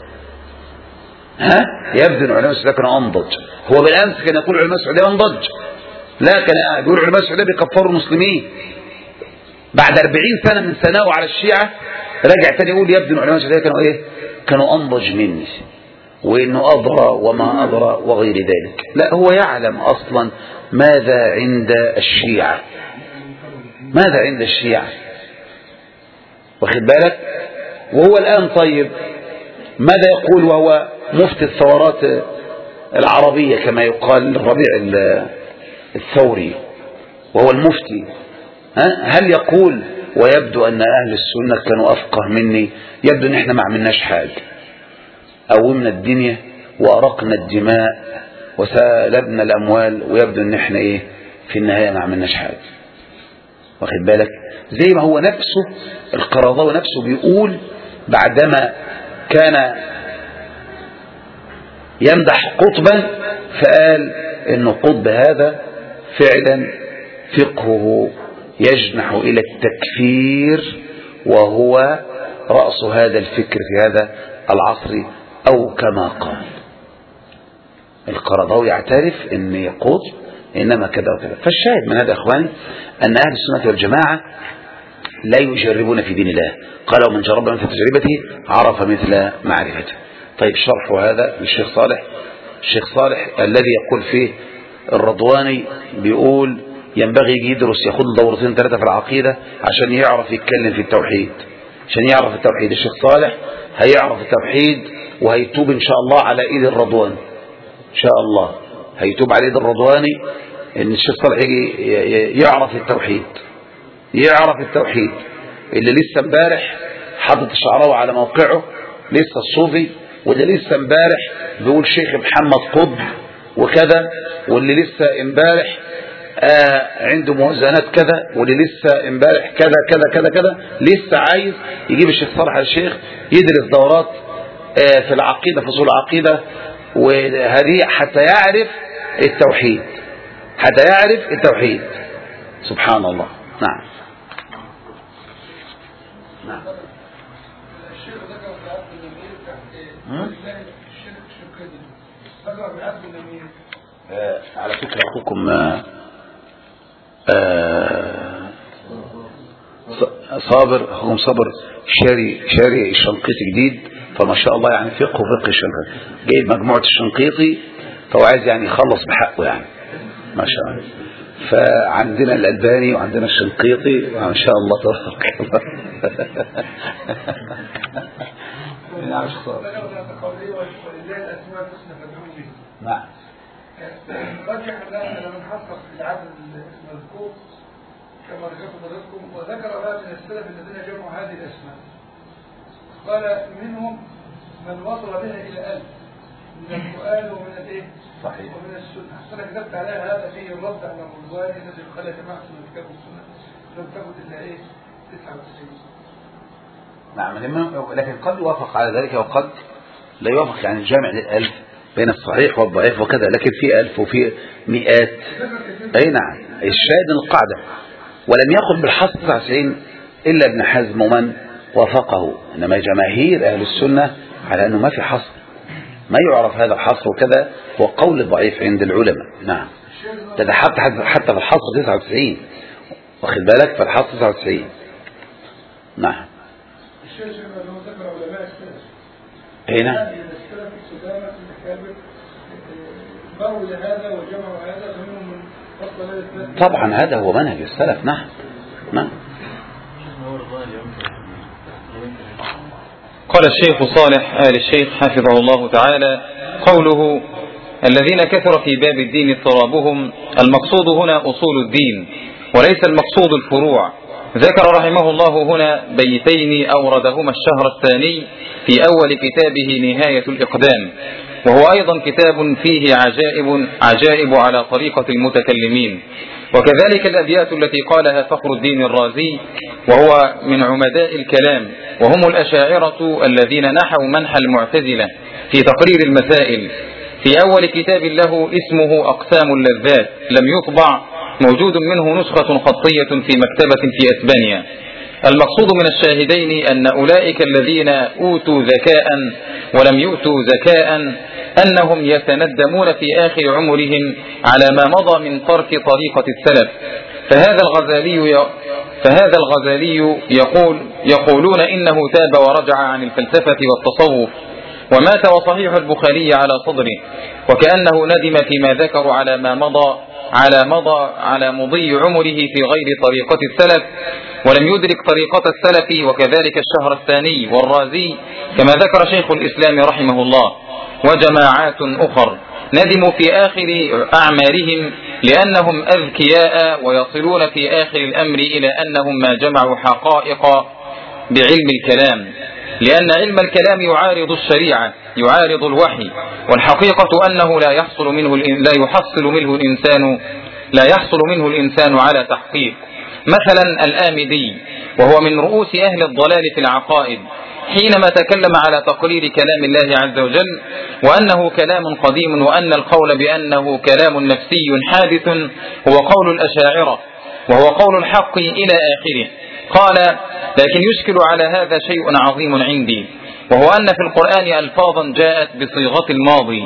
ها يبدو ان علماء السعودية كانوا انضج. هو بالامس كان يقول علماء السعودية انضج، لا كان يقول علماء السعودية بيكفروا المسلمين. بعد أربعين سنة من ثناؤه على الشيعة رجع تاني يقول يبدو ان علماء السعودية كانوا ايه كانوا انضج مني، وانه أضرى وما أضرى وغير ذلك. لا، هو يعلم أصلا ماذا عند الشيعة، ماذا عند الشيعة، واخد بالك. وهو الآن طيب ماذا يقول وهو مفتي الثورات العربية كما يقال الربيع الثوري، وهو المفتي، هل يقول ويبدو أن أهل السنة كانوا أفقه مني؟ يبدو أن احنا ما عملناش حاجة، قومنا الدنيا وأرقنا الدماء وسلبنا الأموال، ويبدو أن احنا إيه في النهاية ما عملناش حاجة، واخد بالك. زي ما هو نفسه القرضاوي نفسه بيقول بعدما كان يمدح قطبا فقال إنه قطب هذا فعلا فقهه يجنح إلى التكفير، وهو رأس هذا الفكر في هذا العصر، أو كما قال القرضاوي يعترف ان قطب انما كذا وكذا. فالشاهد من هذا اخواني ان اهل السنة والجماعة لا يجربون في دين الله. قال: ومن جرب مثل تجربته عرف مثل معرفته. طيب شرح هذا للشيخ صالح. الشيخ صالح الذي يقول فيه الرضواني بيقول ينبغي يدرس ياخد دورتين ثلاثة في العقيدة عشان يعرف يتكلم في التوحيد، عشان يعرف التوحيد. الشيخ صالح هيعرف التوحيد وهيتوب ان شاء الله على ايد الرضواني، ان شاء الله هيتوب على ايد الرضواني، ان الشيخ صالح يجي يعرف التوحيد، يعرف التوحيد اللي لسه امبارح حاطط الشعراوي على موقعه لسه الصوفي، واللي لسه امبارح بيقول شيخ محمد قطب وكذا، واللي لسه امبارح آه عنده موازنات كذا، واللي لسه امبارح كذا كذا كذا كذا، لسه عايز يجيب الشيخ صالح الشيخ يدرس دورات آه في العقيدة، فصول العقيدة، وهذه حتى يعرف التوحيد، حتى يعرف التوحيد. سبحان الله. نعم نعم. الشيخ ذكر في عبد النمير تحت الشرك شركته، ذكر في عبد النمير. آه على فكرة أخوكم آه آه صابر، أخوكم صابر شاري شاري الشنقيطي جديد، فما شاء الله يعني فقه وفقه الشنقيطي، جايب مجموعة الشنقيطي، فهو عايز يعني يخلص بحقه يعني ما شاء الله. فعندنا الألباني وعندنا الشنقيطي ما شاء الله تبارك الله. نعم نعم. رجح الآن لمن حقق في العدد المذكور كما ذكرت حضرتكم، وذكر بقى من السلف الذين جمعوا هذه الأسماء، قال منهم من وصل بها إلى ألف من القرآن ومن الإيه؟ صحيح. ومن السنة. أنا كتبت عليها هذا فيه الرد على الرضواني الذي قال يا جماعة من الكتاب والسنة لم تكن إلا إيه؟ تسعة وتسعين. نعم، لكن قد يوافق على ذلك وقد لا يوافق. يعني الجامع للألف بين الصحيح والضعيف وكذا، لكن في ألف وفي مئات. أي نعم، الشاهد القاعدة ولم يقل بالحصر تسعة وتسعين إلا ابن حزم ومن وافقه، إنما جماهير أهل السنة على أنه ما في حصر، ما يعرف هذا الحصر وكذا، هو قول ضعيف عند العلماء. نعم، ده حتى حتى في الحصر تسعة وتسعين، واخد بالك، في الحصر تسعة وتسعين. نعم. الشيخ لو ذكر علماء السلف هنا السلف السلامة الأكابر مروا لهذا وجمعوا هذا فمنهم من فصل هذا. طبعا هذا هو منهج السلف. نعم نعم. قال الشيخ صالح آل الشيخ حفظه الله تعالى: قوله الذين كثر في باب الدين اضطرابهم، المقصود هنا أصول الدين وليس المقصود الفروع. ذكر رحمه الله هنا بيتين أوردهما الشهر الثاني في أول كتابه نهاية الإقدام، وهو أيضا كتاب فيه عجائب عجائب على طريقة المتكلمين، وكذلك الأبيات التي قالها فخر الدين الرازي وهو من عمداء الكلام، وهم الأشاعرة الذين نحوا منح المعتزلة في تقرير المسائل، في أول كتاب له اسمه أقسام اللذات، لم يطبع، موجود منه نسخة خطية في مكتبة في أسبانيا. المقصود من الشاهدين أن أولئك الذين أوتوا ذكاء ولم يؤتوا زكاء أنهم يتندمون في آخر عمرهم على ما مضى من ترك طريقة السلف. فهذا الغزالي فهذا الغزالي يقول يقولون إنه تاب ورجع عن الفلسفة والتصوف ومات وصحيح البخاري على صدره، وكأنه ندم فيما ذكروا على ما مضى على مضى على مضي عمره في غير طريقة السلف، ولم يدرك طريقة السلف، وكذلك الشهر الثاني والرازي كما ذكر شيخ الإسلام رحمه الله، وجماعات أخر ندموا في آخر أعمارهم لأنهم أذكياء ويصلون في آخر الأمر إلى أنهم ما جمعوا حقائق بعلم الكلام، لأن علم الكلام يعارض الشريعة، يعارض الوحي، والحقيقة أنه لا يحصل منه لا يحصل منه الإنسان لا يحصل منه الإنسان على تحقيق. مثلا الآمدي وهو من رؤوس أهل الضلال في العقائد حينما تكلم على تقرير كلام الله عز وجل وأنه كلام قديم، وأن القول بأنه كلام نفسي حادث هو قول الأشاعرة وهو قول الحق إلى آخره. قال: لكن يشكل على هذا شيء عظيم عندي، وهو أن في القرآن ألفاظا جاءت بصيغة الماضي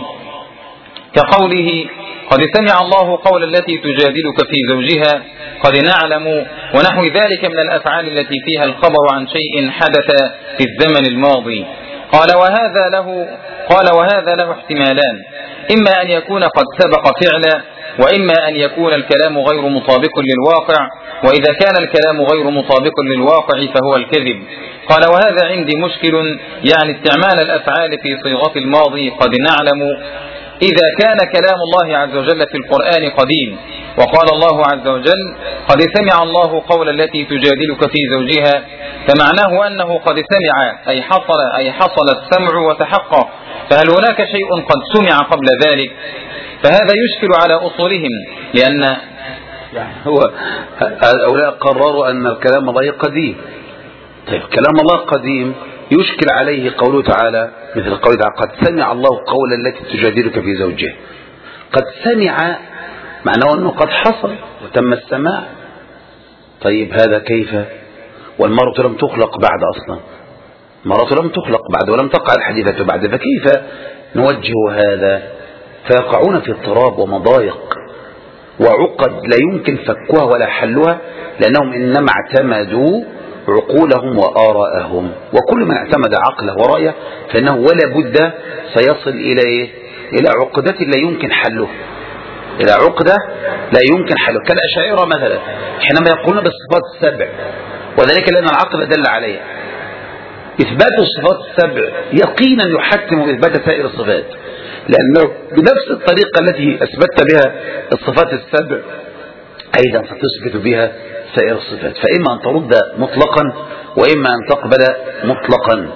كقوله: قد سمع الله قول التي تجادلك في زوجها، قد نعلم، ونحو ذلك من الأفعال التي فيها الخبر عن شيء حدث في الزمن الماضي. قال وهذا له قال وهذا له احتمالان، إما أن يكون قد سبق فعلا، وإما أن يكون الكلام غير مطابق للواقع، وإذا كان الكلام غير مطابق للواقع فهو الكذب. قال وهذا عندي مشكل، يعني استعمال الأفعال في صيغة الماضي قد نعلم إذا كان كلام الله عز وجل في القرآن قديم، وقال الله عز وجل: قد سمع الله قول التي تجادلك في زوجها، فمعناه أنه قد سمع أي حصل أي حصل السمع وتحقق، فهل هناك شيء قد سمع قبل ذلك؟ فهذا يشكل على أصولهم، لأن يعني هو هؤلاء قرروا أن الكلام الله قديم. طيب كلام الله قديم يشكل عليه قوله تعالى مثل قوله تعالى: قد سمع الله قول التي تجادلك في زوجها. قد سمع معناه أنه قد حصل وتم السماع. طيب هذا كيف والمرأة لم تخلق بعد أصلا، المرأة لم تخلق بعد ولم تقع الحديثة بعد، فكيف نوجه هذا؟ فيقعون في اضطراب ومضايق وعقد لا يمكن فكها ولا حلها، لأنهم إنما اعتمدوا عقولهم وآراءهم، وكل من اعتمد عقله ورأيه فإنه ولا بد سيصل إلى إيه؟ إلى عقدة لا يمكن حلها، إلى عقدة لا يمكن حلها. كالأشاعرة مثلا حينما يقولون بالصفات السبع، وذلك لأن العقل دل عليها. إثبات الصفات السبع يقينا يحتم إثبات سائر الصفات، لأنه بنفس الطريقة التي أثبتت بها الصفات السبع أيضا ستثبت بها سائر الصفات، فإما أن ترد مطلقا وإما أن تقبل مطلقا.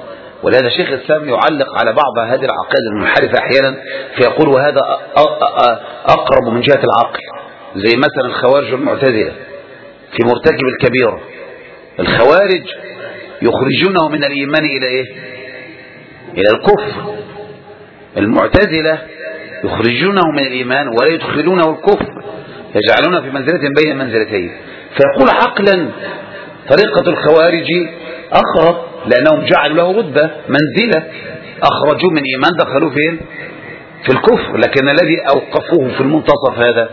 ولهذا شيخ الإسلام يعلق على بعض هذه العقائد المنحرفة أحيانا فيقول وهذا أقرب من جهة العقل، زي مثلا الخوارج والمعتزلة في مرتكب الكبيرة. الخوارج يخرجونه من الإيمان إلى إيه؟ إلى الكفر. المعتزلة يخرجونه من الإيمان ولا يدخلونه الكفر، يجعلونه في منزلة بين منزلتين. فيقول عقلا طريقة الخوارج أقرب، لأنهم جعلوا له رتبة منزلة، أخرجوا من إيمان دخلوا فين؟ في الكفر. لكن الذي أوقفوه في المنتصف هذا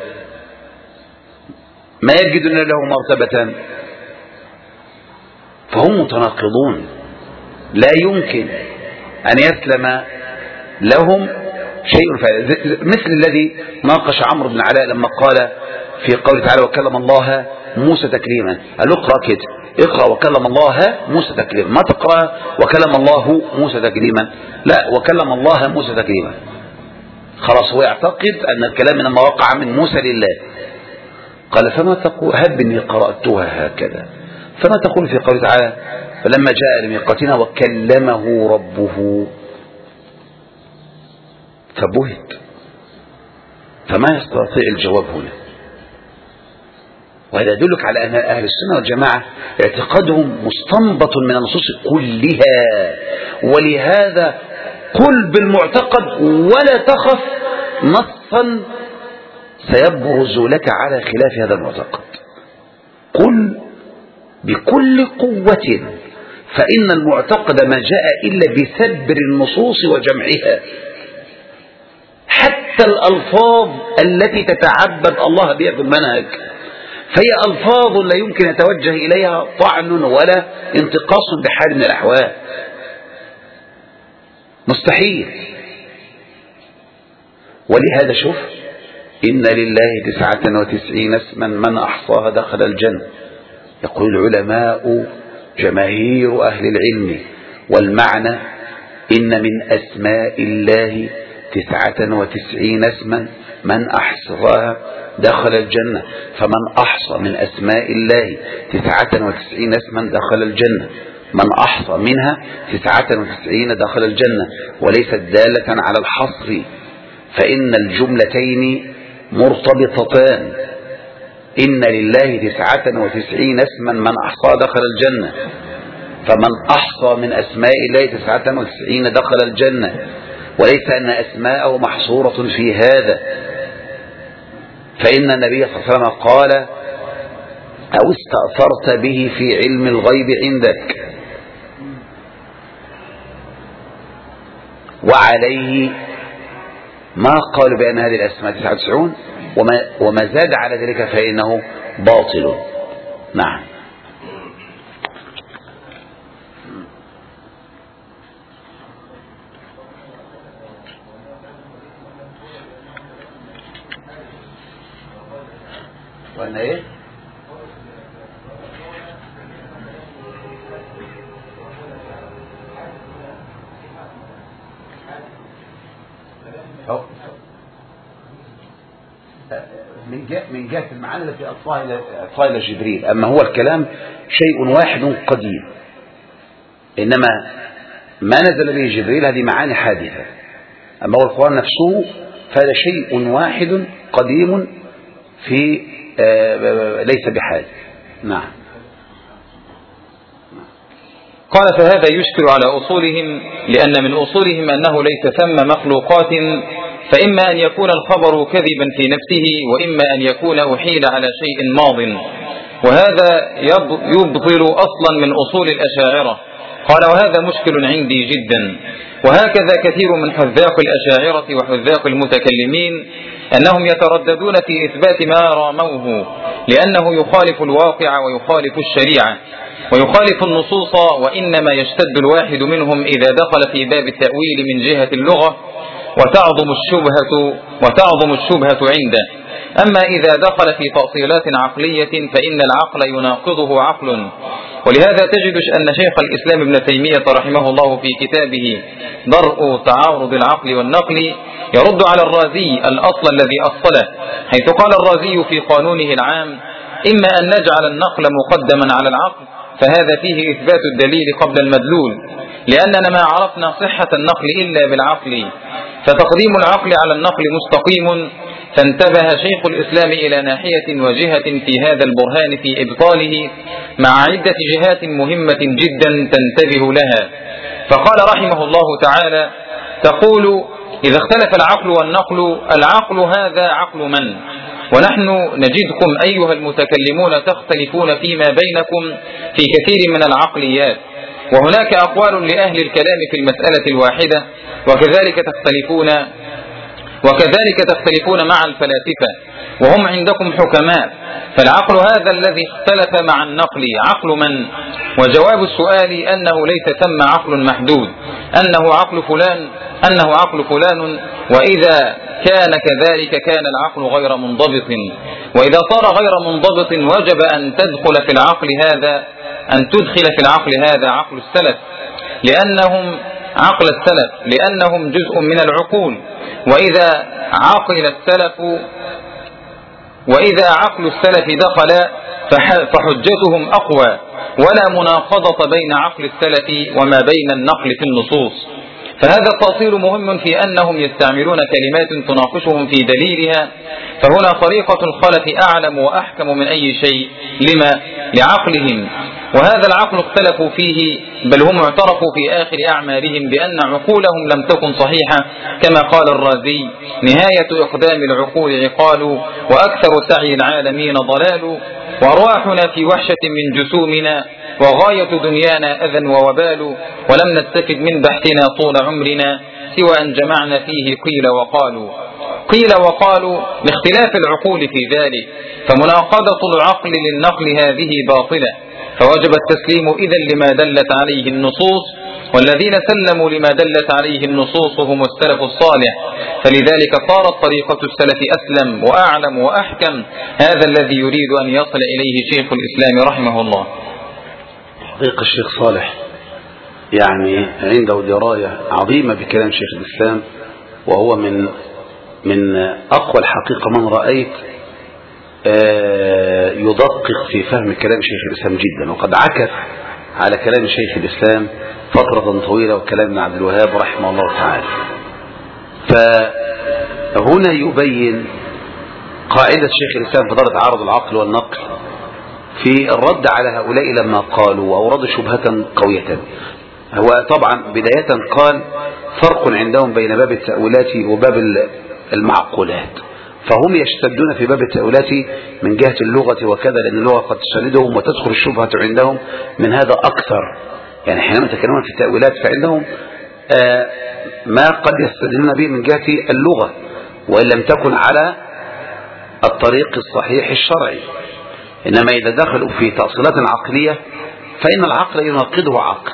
ما يجدون له مرتبة، فهم متناقضون، لا يمكن أن يسلم لهم شيء. مثل الذي ناقش عمرو بن علاء لما قال في قوله تعالى وكلم الله موسى تكليما، قال اقرأ كده، اقرأ وكلم الله موسى تكليما، ما تقرأ وكلم الله موسى تكليما، لا، وكلم الله موسى تكليما. خلاص هو يعتقد أن الكلام إنما وقع من موسى لله. قال فما تقول، هب إني قرأتها هكذا، فما تقول في قوله تعالى فلما جاء لميقاتنا وكلمه ربه، فبهت، فما يستطيع الجواب هنا. وهذا يدلك على أن أهل السنة والجماعة اعتقادهم مستنبط من النصوص كلها، ولهذا قل بالمعتقد ولا تخف نصا سيبرز لك على خلاف هذا المعتقد. قل بكل قوة، فإن المعتقد ما جاء إلا بسبر النصوص وجمعها. حتى الألفاظ التي تتعبد الله بها في المنهج فهي ألفاظ لا يمكن يتوجه إليها طعن ولا انتقاص بحال من الأحوال، مستحيل. ولهذا شوف إن لله تسعة وتسعين اسما من أحصاها دخل الجنة. يقول العلماء جماهير أهل العلم والمعنى إن من أسماء الله تسعة وتسعين اسما من أحصاها دخل الجنة. فمن أحصى من أسماء الله تسعة وتسعين اسما دخل الجنة، من أحصى منها تسعة وتسعين دخل الجنة، وليست دالة على الحصر، فإن الجملتين مرتبطتان. إن لله تسعة وتسعين اسما من أحصى دخل الجنة، فمن أحصى من أسماء الله تسعة وتسعين دخل الجنة، وليس أن أسماءه محصورة في هذا. فإن النبي صلى الله عليه وسلم قال أو استأثرت به في علم الغيب عندك، وعليه ما قالوا بأن هذه الأسماء تسعة وتسعون وما, وما زاد على ذلك فإنه باطل. نعم. وأن إيه؟ من جهة من جهة المعاني التي أضفاها إلى جبريل. أما هو الكلام شيء واحد قديم، إنما ما نزل به جبريل هذه معاني حادثة. أما هو القرآن نفسه فهذا شيء واحد قديم في ليس بحادث. نعم. قال فهذا يشكل على أصولهم، لأن من أصولهم أنه ليس ثم مخلوقات، فإما أن يكون الخبر كذبا في نفسه، وإما أن يكون أحيل على شيء ماض، وهذا يبطل أصلا من أصول الأشاعرة. قال وهذا مشكل عندي جدا. وهكذا كثير من حذاق الأشاعرة وحذاق المتكلمين أنهم يترددون في إثبات ما راموه، لأنه يخالف الواقع ويخالف الشريعة ويخالف النصوص، وإنما يشتد الواحد منهم إذا دخل في باب التأويل من جهة اللغة وتعظم الشبهة وتعظم الشبهة عنده. أما إذا دخل في تأصيلات عقلية فإن العقل يناقضه عقل. ولهذا تجد أن شيخ الإسلام ابن تيمية رحمه الله في كتابه درء تعارض العقل والنقل يرد على الرازي الأصل الذي أصله، حيث قال الرازي في قانونه العام إما أن نجعل النقل مقدما على العقل، فهذا فيه إثبات الدليل قبل المدلول، لأننا ما عرفنا صحة النقل إلا بالعقل، فتقديم العقل على النقل مستقيم. فانتبه شيخ الإسلام إلى ناحية وجهة في هذا البرهان في إبطاله مع عدة جهات مهمة جدا تنتبه لها. فقال رحمه الله تعالى: تقول إذا اختلف العقل والنقل، العقل هذا عقل من؟ ونحن نجدكم أيها المتكلمون تختلفون فيما بينكم في كثير من العقليات، وهناك أقوال لأهل الكلام في المسألة الواحدة، وكذلك تختلفون وكذلك تختلفون مع الفلاسفة، وهم عندكم حكماء. فالعقل هذا الذي اختلف مع النقل عقل من؟ وجواب السؤال أنه ليس ثم عقل محدود، أنه عقل فلان أنه عقل فلان وإذا كان كذلك كان العقل غير منضبط، وإذا صار غير منضبط وجب أن تدخل في العقل هذا أن تدخل في العقل هذا عقل السلف، لأنهم عقل السلف لأنهم جزء من العقول. وإذا عقل السلف وإذا عقل السلف دخل فحجتهم أقوى، ولا مناقضة بين عقل السلف وما بين النقل في النصوص. فهذا التأصيل مهم في أنهم يستعملون كلمات تناقشهم في دليلها، فهنا طريقة الخلف أعلم وأحكم من أي شيء. لما؟ لعقلهم، وهذا العقل اختلفوا فيه، بل هم اعترفوا في آخر أعمالهم بأن عقولهم لم تكن صحيحة، كما قال الرازي: نهاية إقدام العقول عقال، وأكثر سعي العالمين ضلال، وأرواحنا في وحشة من جسومنا، وغاية دنيانا أذى ووبال، ولم نستفد من بحثنا طول عمرنا سوى أن جمعنا فيه قيل وقالوا. قيل وقالوا لاختلاف العقول في ذلك، فمناقضة العقل للنقل هذه باطلة، فوجب التسليم إذن لما دلت عليه النصوص، والذين سلموا لما دلت عليه النصوص هم السلف الصالح، فلذلك صارت طريقة السلف أسلم وأعلم وأحكم. هذا الذي يريد أن يصل إليه شيخ الإسلام رحمه الله. حقيقة الشيخ صالح يعني عنده دراية عظيمة بكلام شيخ الإسلام، وهو من من أقوى الحقيقة من رأيت يدقق في فهم كلام شيخ الإسلام جدا، وقد عكف على كلام شيخ الإسلام فترة طويلة وكلام ابن عبد الوهاب رحمه الله تعالى. فهنا يبين قاعدة شيخ الإسلام في دار عرض العقل والنقل في الرد على هؤلاء لما قالوا وأوردوا شبهة قوية. هو طبعا بداية قال فرق عندهم بين باب التأويلات وباب المعقولات، فهم يشتدون في باب التأويلات من جهة اللغة وكذا، لأن اللغة قد تشردهم وتدخل الشبهة عندهم من هذا أكثر. يعني حينما يتكلمون في التأويلات فعندهم آه ما قد يستدلون به من جهة اللغة، وإن لم تكن على الطريق الصحيح الشرعي. إنما إذا دخلوا في تأصيلات عقلية فإن العقل يناقضه عقل.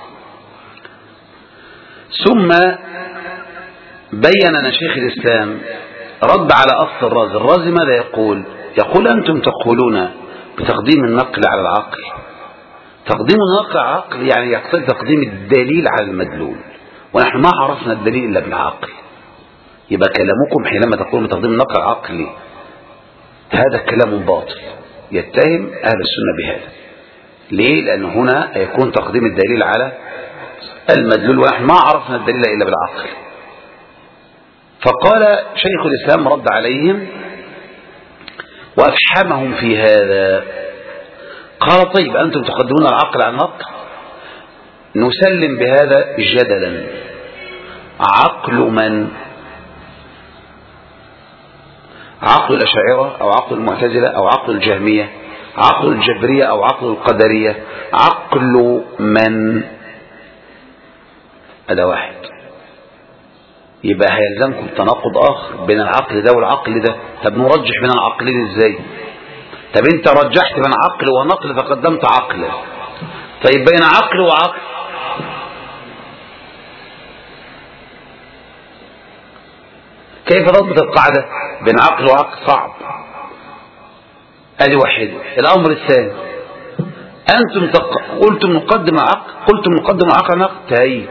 ثم بين لنا شيخ الإسلام رد على أصل الرازي. الرازي ماذا يقول؟ يقول أنتم تقولون بتقديم النقل على العقل. تقديم النقل على العقل يعني يقتضي تقديم الدليل على المدلول، ونحن ما عرفنا الدليل إلا بالعقل. يبقى كلامكم حينما تقولون بتقديم النقل على العقل هذا كلام باطل، يتهم أهل السنة بهذا. ليه؟ لأن هنا يكون تقديم الدليل على المدلول، ونحن ما عرفنا الدليل إلا بالعقل. فقال شيخ الإسلام رد عليهم وأفحمهم في هذا. قال طيب أنتم تقدمون العقل على النقل، نسلم بهذا جدلا. عقل من؟ عقل الأشاعرة أو عقل المعتزلة أو عقل الجهمية، عقل الجبرية أو عقل القدرية، عقل من؟ هذا واحد. يبقى هيلزمكم تناقض آخر بين العقل ده والعقل ده. طب نرجح بين العقلين ازاي؟ طب انت رجحت بين عقل ونقل فقدمت عقل، طيب بين عقل وعقل كيف تضبط القاعدة بين عقل وعقل؟ صعب. ادي واحد. الامر الثاني انتم تق... قلتم نقدم عقل قلتم نقدم عقل نقل. طيب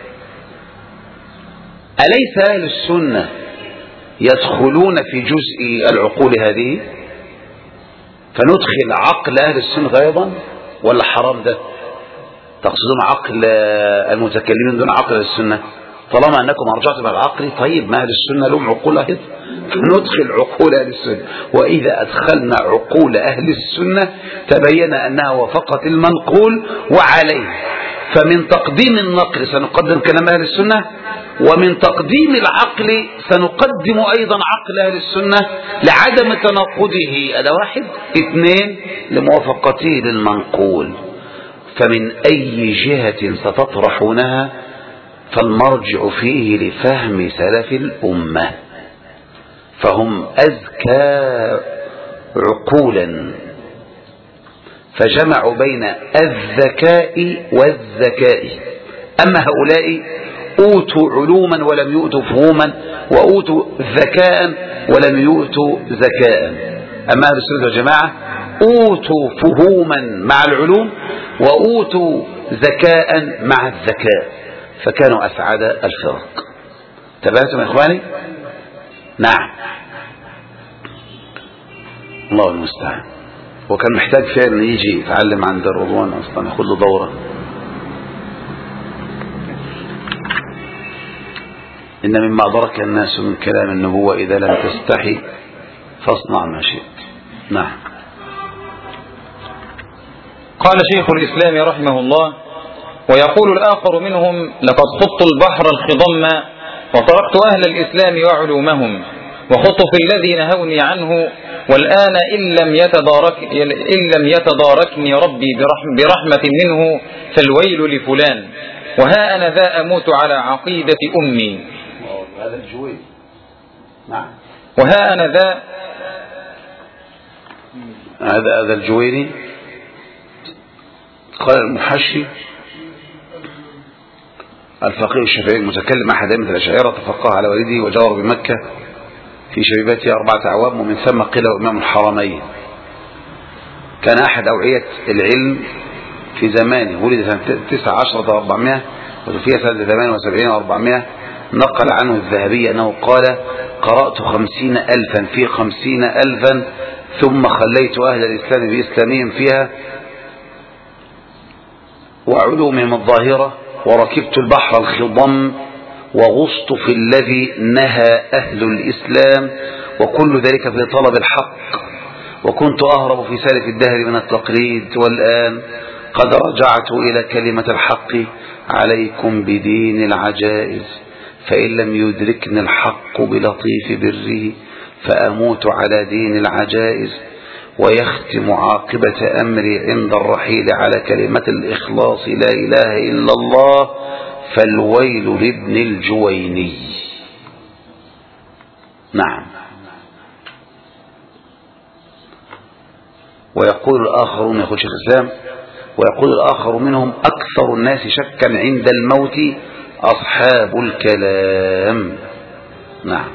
أليس أهل السنة يدخلون في جزء العقول هذه؟ فندخل عقل أهل السنة أيضا ولا حرام ده؟ تقصدون عقل المتكلمين دون عقل السنة؟ طالما أنكم أرجعتم بالعقل طيب ما أهل السنة لهم عقول أيضا، فندخل عقول أهل السنة. وإذا أدخلنا عقول أهل السنة تبين أنها وفقت المنقول وعليه، فمن تقديم النقل سنقدم كلام أهل السنة، ومن تقديم العقل سنقدم أيضا عقل أهل السنة لعدم تناقضه. هذا واحد. اثنين، لموافقته للمنقول. فمن أي جهة ستطرحونها فالمرجع فيه لفهم سلف الأمة، فهم أذكى عقولا، فجمعوا بين الذكاء والذكاء. أما هؤلاء أوتوا علوما ولم يؤتوا فهوما، وأوتوا ذكاء ولم يؤتوا ذكاء. أما أهل السنة والجماعة أوتوا فهوما مع العلوم وأوتوا ذكاء مع الذكاء، فكانوا أسعد الفرق. تبعتم يا إخواني؟ نعم. الله المستعان. وكان محتاج فعلا يجي يتعلم عند الرضوان أصلا، ياخد له دورة. إن مما أدرك الناس من كلام النبوة إذا لم تستحي فاصنع ما شئت. نعم. قال شيخ الإسلام رحمه الله: ويقول الآخر منهم: لقد خضت البحر الخضم وتركت أهل الإسلام وعلومهم وخضت في الذي نهوني عنه، والآن إن لم يتدارك إن لم يتداركني ربي برحم برحمة منه فالويل لفلان، وها أنا ذا أموت على عقيدة أمي. هذا الجويل. نعم. وها أنا ذا هذا هذا الجويني. قال المحشي: الفقيه الشافعي المتكلم أحد أئمة الأشاعرة، تفقه على والده وجار بمكة في شبيبته أربعة أعوام، ومن ثم قيل إمام الحرمين. كان أحد أوعية العلم في زمانه، ولد سنة تسعة عشر وأربعمائة وتوفي سنة ثمانية وسبعين وأربعمائة. نقل عنه الذهبي أنه قال: قرأت خمسين ألفا في خمسين ألفا ثم خليت أهل الإسلام بإسلامهم فيها وعلومهم الظاهرة، وركبت البحر الخضم وغصت في الذي نهى أهل الإسلام، وكل ذلك في طلب الحق، وكنت أهرب في سالف الدهر من التقليد، والآن قد رجعت إلى كلمة الحق: عليكم بدين العجائز، فإن لم يدركني الحق بلطيف بره فأموت على دين العجائز. ويختم عاقبة أمري عند الرحيل على كلمة الإخلاص: لا إله إلا الله، فالويل لابن الجويني. نعم. ويقول الآخرون، يقول شيخ الإسلام: ويقول الآخر منهم: أكثر الناس شكا عند الموت أصحاب الكلام. نعم.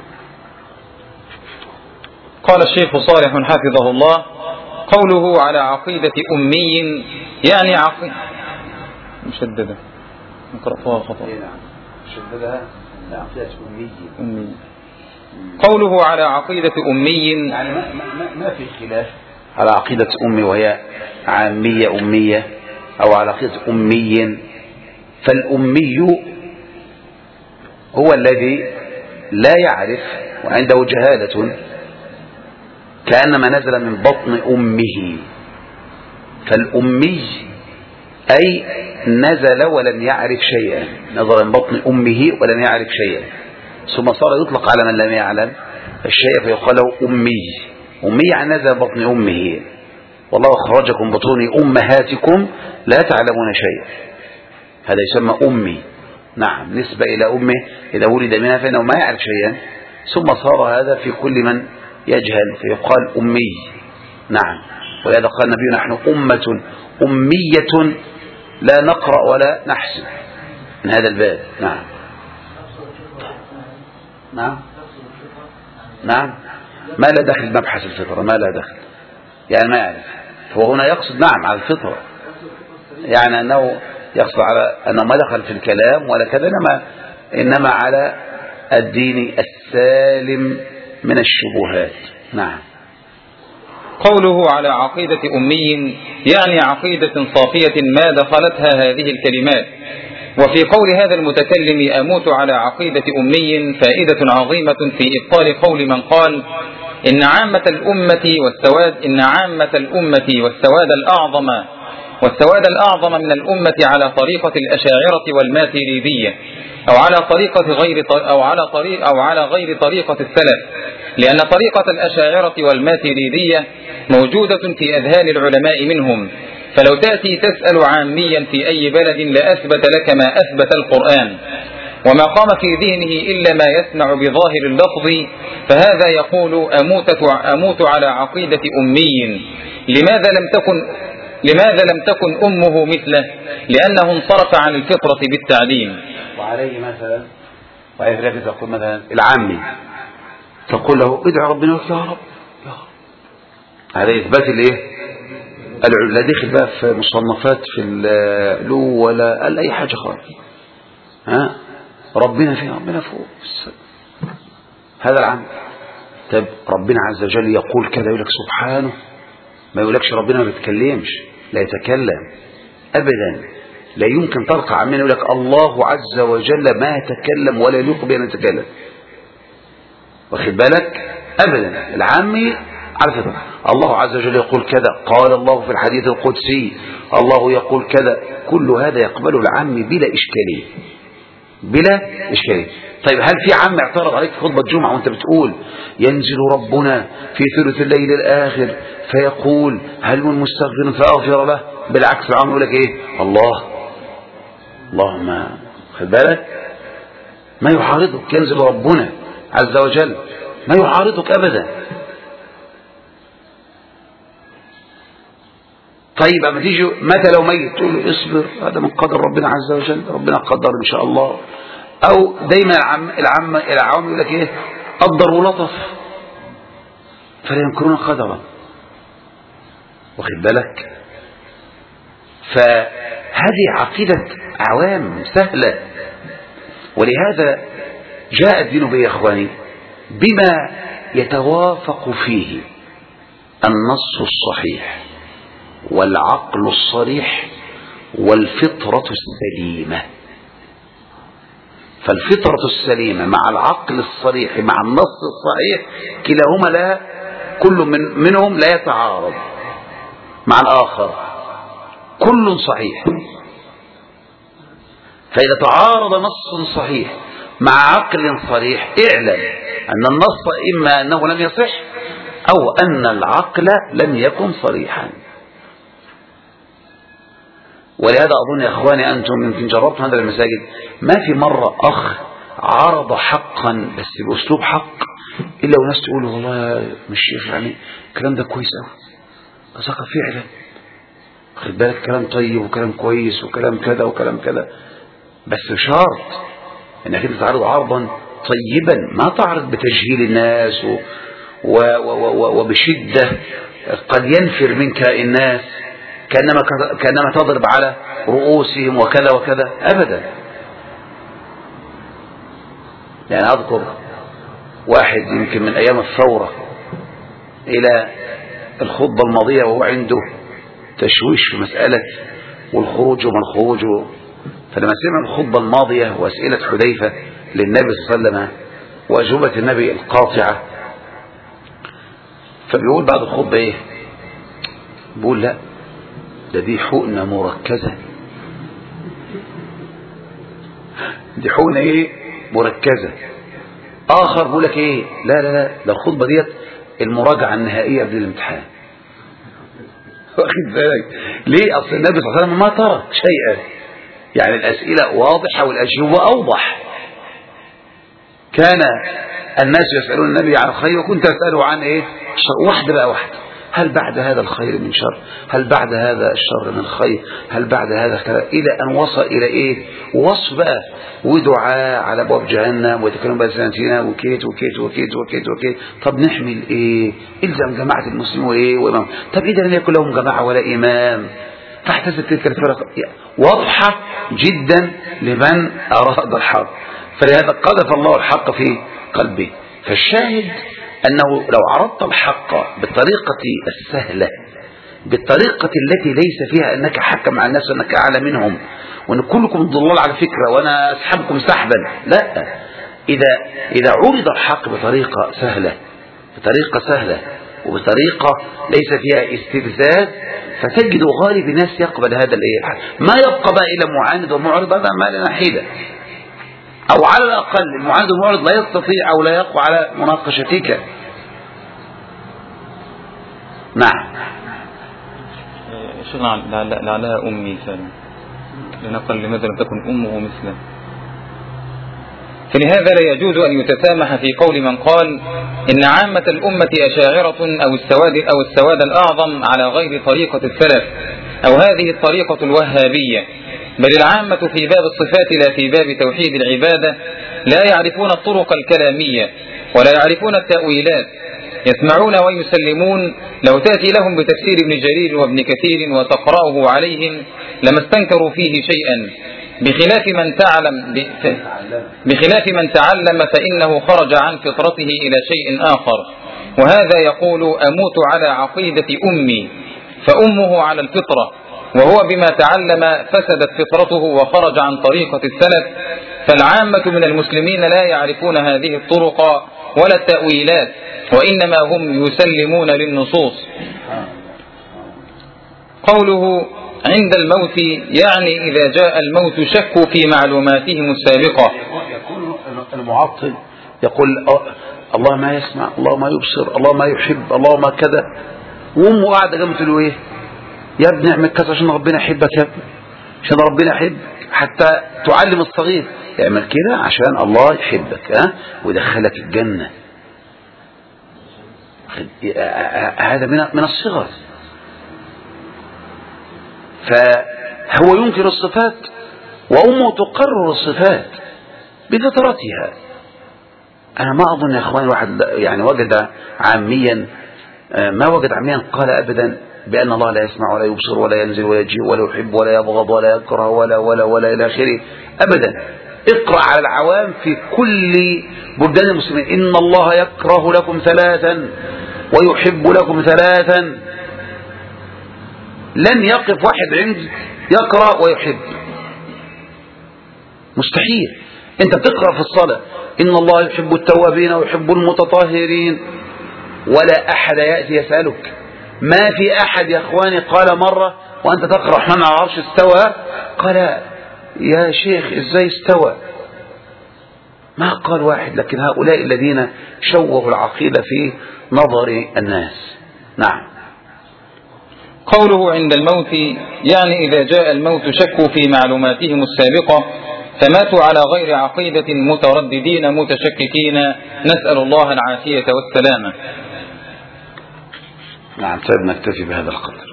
قال الشيخ صالح حفظه الله: قوله على عقيدة أمي يعني عقيدة مشددة، قرأتها خطأ. شددها عقيدة أمي. أمي. قوله على عقيدة أمي يعني ما, ما, ما في خلاف على عقيدة أمي وهي عامية أمية، أو على عقيدة أمي. فالأمي هو الذي لا يعرف وعنده جهالة كأنما نزل من بطن أمه. فالأمي أي نزل ولم يعرف شيئا، نزل من بطن أمه ولم يعرف شيئا، ثم صار يطلق على من لم يعلم الشيء فيقال له أمي. أمي يعني نزل من بطن أمه، والله أخرجكم بطون أمهاتكم لا تعلمون شيئا، هذا يسمى أمي. نعم، نسبة إلى أمه إذا ولد منها فإنه ما يعرف شيئا، ثم صار هذا في كل من يجهل فيقال أمي. نعم. ولهذا قال النبي: نحن أمة أمية لا نقرأ ولا نحسب، من هذا الباب. نعم. نعم. نعم. ما لا دخل مبحث الفطرة، ما لا دخل، يعني ما يعرف. فهو هنا يقصد نعم على الفطرة، يعني أنه يقصد على أنه ما دخل في الكلام ولا كذا، إنما, إنما على الدين السالم من الشبهات. نعم. قوله على عقيدة أمي يعني عقيدة صافية ما دخلتها هذه الكلمات. وفي قول هذا المتكلم أموت على عقيدة أمي فائدة عظيمة في إبطال قول من قال إن عامة الأمة والسواد إن عامة الأمة والسواد الأعظم والسواد الأعظم من الأمة على طريقة الأشاعرة والماتريدية أو على طريقة غير أو على طريق أو على غير طريقة السلف، لأن طريقة الأشاعرة والماتريدية موجودة في أذهان العلماء منهم، فلو تأتي تسأل عاميا في أي بلد لأثبت لك ما أثبت القرآن، وما قام في ذهنه إلا ما يسمع بظاهر اللفظ، فهذا يقول أموت, أموت على عقيدة أمي. لماذا لم تكن لماذا لم تكن أمه مثله؟ لأنه انصرف عن الفطرة بالتعليم. وعليه مثلا وعليه تقول مثلا العامي تقول له ادعو ربنا يا رب يا رب، هذا إثبات الايه؟ لا دخل بقى في مصنفات في له ولا قال أي حاجة خالص. ها ربنا فيه ربنا فوق، هذا العام. طب ربنا عز وجل يقول كذا يقول لك سبحانه، ما يقولكش ربنا ما بيتكلمش، لا يتكلم أبدا، لا يمكن ترقى عمنا يقول لك الله عز وجل ما يتكلم ولا يليق بأن يتكلم، واخد بالك؟ أبدا. العامي عارف الله عز وجل يقول كذا، قال الله في الحديث القدسي، الله يقول كذا، كل هذا يقبله العامي بلا إشكالية بلا إشكالية. طيب هل في عام اعترض عليك في خطبة الجمعة وانت بتقول ينزل ربنا في ثلث الليل الآخر فيقول هل من مستغفر فأغفر له؟ بالعكس العام يقول لك ايه؟ الله اللهم خد بالك، ما يعارضك، ينزل ربنا عز وجل ما يعارضك أبدا. طيب اما تيجي متى لو ميت تقول له اصبر هذا من قدر ربنا عز وجل، ربنا قدر ان شاء الله. او دايما العم العم العوام يقول لك ايه؟ قدر ولطف فلا ينكرون قدرا، واخد بالك؟ فهذه عقيدة عوام سهلة، ولهذا جاء الدين به يا اخواني بما يتوافق فيه النص الصحيح والعقل الصريح والفطرة السليمة. فالفطرة السليمة مع العقل الصريح مع النص الصحيح كلاهما لا كل من منهم لا يتعارض مع الآخر، كل صحيح. فإذا تعارض نص صحيح مع عقل صريح اعلم أن النص إما أنه لم يصح أو أن العقل لم يكن صريحا. ولهذا أظن يا أخواني أنتم يمكن جربتم هذا المساجد، ما في مرة أخ عرض حقا بس بأسلوب حق إلا وناس تقول والله مش شيخ يعني الكلام ده كويس أوي أصدق فعلا، خد بالك كلام طيب وكلام كويس وكلام كذا وكلام كذا، بس شرط انك انت تعرض عرضا طيبا، ما تعرض بتجهيل الناس و و و وبشدة قد ينفر منك الناس كأنما كأنما تضرب على رؤوسهم وكذا وكذا أبدا. يعني أذكر واحد يمكن من أيام الثورة إلى الخطبة الماضية وهو عنده تشويش في مسألة والخروج وما الخروج، فلما سمع الخطبة الماضية وأسئلة حذيفة للنبي صلى الله عليه وسلم وأجوبة النبي القاطعة، فبيقول بعد الخطبة إيه؟ بيقول لا ده دي حقنة مركزة، دي حقنة ايه مركزة. اخر بيقول لك ايه؟ لا لا لا ده الخطبة ديت المراجعة النهائية قبل الامتحان. واخد بالك ليه؟ اصل النبي صلى الله عليه وسلم ما ترك شيئا، يعني الاسئلة واضحة والاجوبة اوضح. كان الناس يسألون النبي عن الخير وكنت اسأله عن ايه؟ واحدة بقى واحدة، هل بعد هذا الخير من شر؟ هل بعد هذا الشر من خير؟ هل بعد هذا كذا؟ إلى أن وصل إلى إيه؟ وصف بقى ودعاء على أبواب جهنم ويتكلم بألسنتنا وكيت وكيت وكيت وكيت وكيت. طب نحمل إيه؟ إلزم جماعة المسلمين وإيه وإمام. طب إذا لم يكن لهم جماعة ولا إمام فاحتسب تلك الفرق واضحة جدا لمن أراد الحق، فلهذا قذف الله الحق في قلبه. فالشاهد أنه لو عرضت الحق بالطريقة السهلة، بالطريقة التي ليس فيها أنك حكم على الناس وأنك أعلى منهم وأن كلكم ضلال على فكرة وأنا أسحبكم سحبا، لا، إذا إذا عرض الحق بطريقة سهلة، بطريقة سهلة وبطريقة ليس فيها استفزاز، فتجد غالب الناس يقبل هذا الحق. ما يبقى بقى إلى معاند ومعرض، هذا ما لنا حيلة، أو على الأقل المعاند والمعرض لا يستطيع أو لا يقوى على مناقشتك. نعم. شيخنا لعلها أمي سالم لنقل لماذا لم تكن أمه مثله. فلهذا لا يجوز أن يتسامح في قول من قال إن عامة الأمة أشاعرة أو السواد أو السواد الأعظم على غير طريقة السلف أو هذه الطريقة الوهابية، بل العامة في باب الصفات لا في باب توحيد العبادة لا يعرفون الطرق الكلامية ولا يعرفون التأويلات، يسمعون ويسلمون. لو تأتي لهم بتفسير ابن جرير وابن كثير وتقرأه عليهم لما استنكروا فيه شيئا، بخلاف من تعلم بخلاف من تعلم فإنه خرج عن فطرته إلى شيء آخر. وهذا يقول أموت على عقيدة أمي، فأمه على الفطرة، وهو بما تعلم فسدت فطرته وخرج عن طريقة السلف. فالعامة من المسلمين لا يعرفون هذه الطرق ولا التأويلات، وإنما هم يسلمون للنصوص. قوله عند الموت يعني إذا جاء الموت شكوا في معلوماتهم السابقة. يكون المعطل يقول الله ما يسمع، الله ما يبصر، الله ما يحب، الله ما كذا، وامه قاعده جنبه له ايه؟ يا ابني اعمل كذا عشان ربنا يحبك، يا ابني عشان ربنا يحبك، حتى تعلم الصغير اعمل كده عشان الله يحبك ها ويدخلك الجنة. هذا من من الصغر. فهو ينكر الصفات وأمه تقرر الصفات بفطرتها. أنا ما أظن يا أخوان الواحد يعني وجد عاميا ما وجد عاميا قال أبدا بأن الله لا يسمع ولا يبصر ولا ينزل ولا يجيء ولا يحب ولا يبغض ولا يكره ولا ولا ولا إلى آخره أبدا. اقرأ على العوام في كل بلدان المسلمين إن الله يكره لكم ثلاثا ويحب لكم ثلاثا. لن يقف واحد عند يقرأ ويحب، مستحيل. انت بتقرأ في الصلاة إن الله يحب التوابين ويحب المتطهرين، ولا أحد يأتي يسألك. ما في أحد يا أخواني قال مرة وأنت تقرأ الرحمن على العرش استوى قال يا شيخ إزاي استوى؟ ما قال واحد. لكن هؤلاء الذين شوهوا العقيدة في نظر الناس. نعم. قوله عند الموت يعني إذا جاء الموت شكوا في معلوماتهم السابقة فماتوا على غير عقيدة مترددين متشككين، نسأل الله العافية والسلامة. نعم. طيب نكتفي بهذا القدر.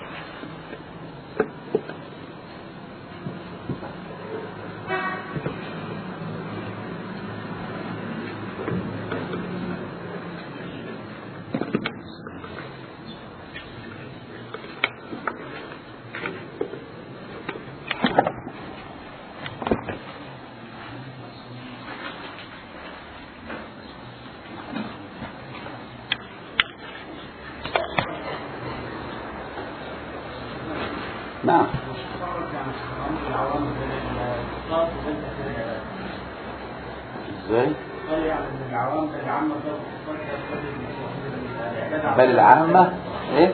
نعم. ازاي؟ بل العامة ايه؟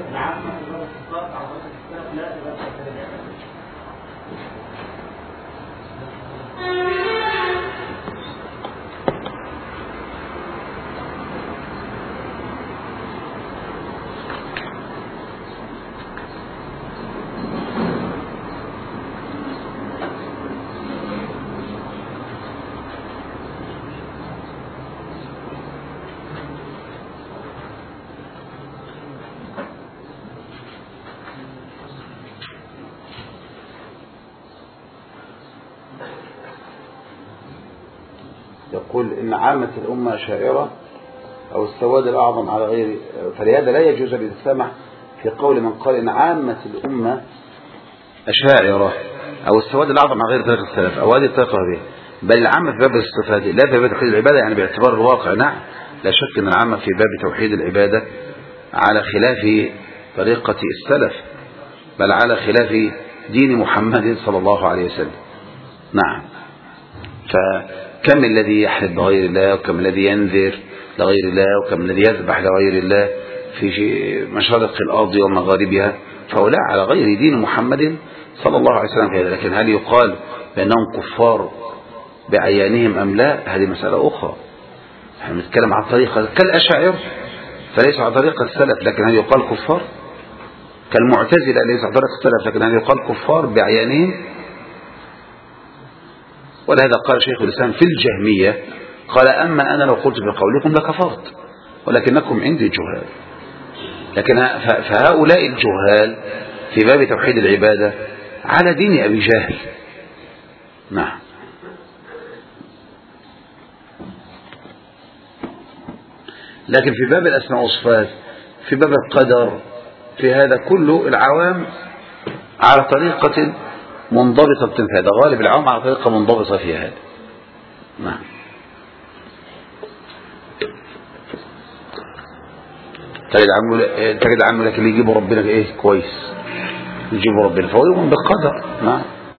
يقول إن عامة الأمة شاعرة أو السواد الأعظم على غير، فلهذا لا يجوز بالسمع في قول من قال إن عامة الأمة شاعرة أو السواد الأعظم على غير طريقة السلف أو هذه الطريقة هذه، بل العامة في باب الصفات لا في باب توحيد العبادة، يعني باعتبار الواقع. نعم. لا شك أن العامة في باب توحيد العبادة على خلاف طريقة السلف، بل على خلاف دين محمد صلى الله عليه وسلم. نعم. فكم الذي يحلف بغير الله، وكم الذي ينذر لغير الله، وكم الذي يذبح لغير الله في مشارق الأرض ومغاربها، فهؤلاء على غير دين محمد صلى الله عليه وسلم في هذا. لكن هل يقال بأنهم كفار بعيانهم أم لا؟ هذه مسألة أخرى. نحن نتكلم عن طريقة كالأشاعرة فليس على طريقة السلف، لكن هل يقال كفار؟ كالمعتزلة ليس على طريقة السلف، لكن هل يقال كفار بعيانهم؟ ولهذا قال شيخ الإسلام في الجهمية، قال أما أنا لو قلت بقولكم لكفرت ولكنكم عندي جهال. لكن فهؤلاء الجهال في باب توحيد العبادة على دين أبي جهل. نعم. لكن في باب الأسماء والصفات، في باب القدر، في هذا كله العوام على طريقة منضبطة في هذا، غالب العوام على طريقة منضبطة في هذا. نعم. تجد عمو تجد عمو لكن يجيبوا ربنا ايه كويس، يجيبوا ربنا فهو يؤمن بالقدر. نعم.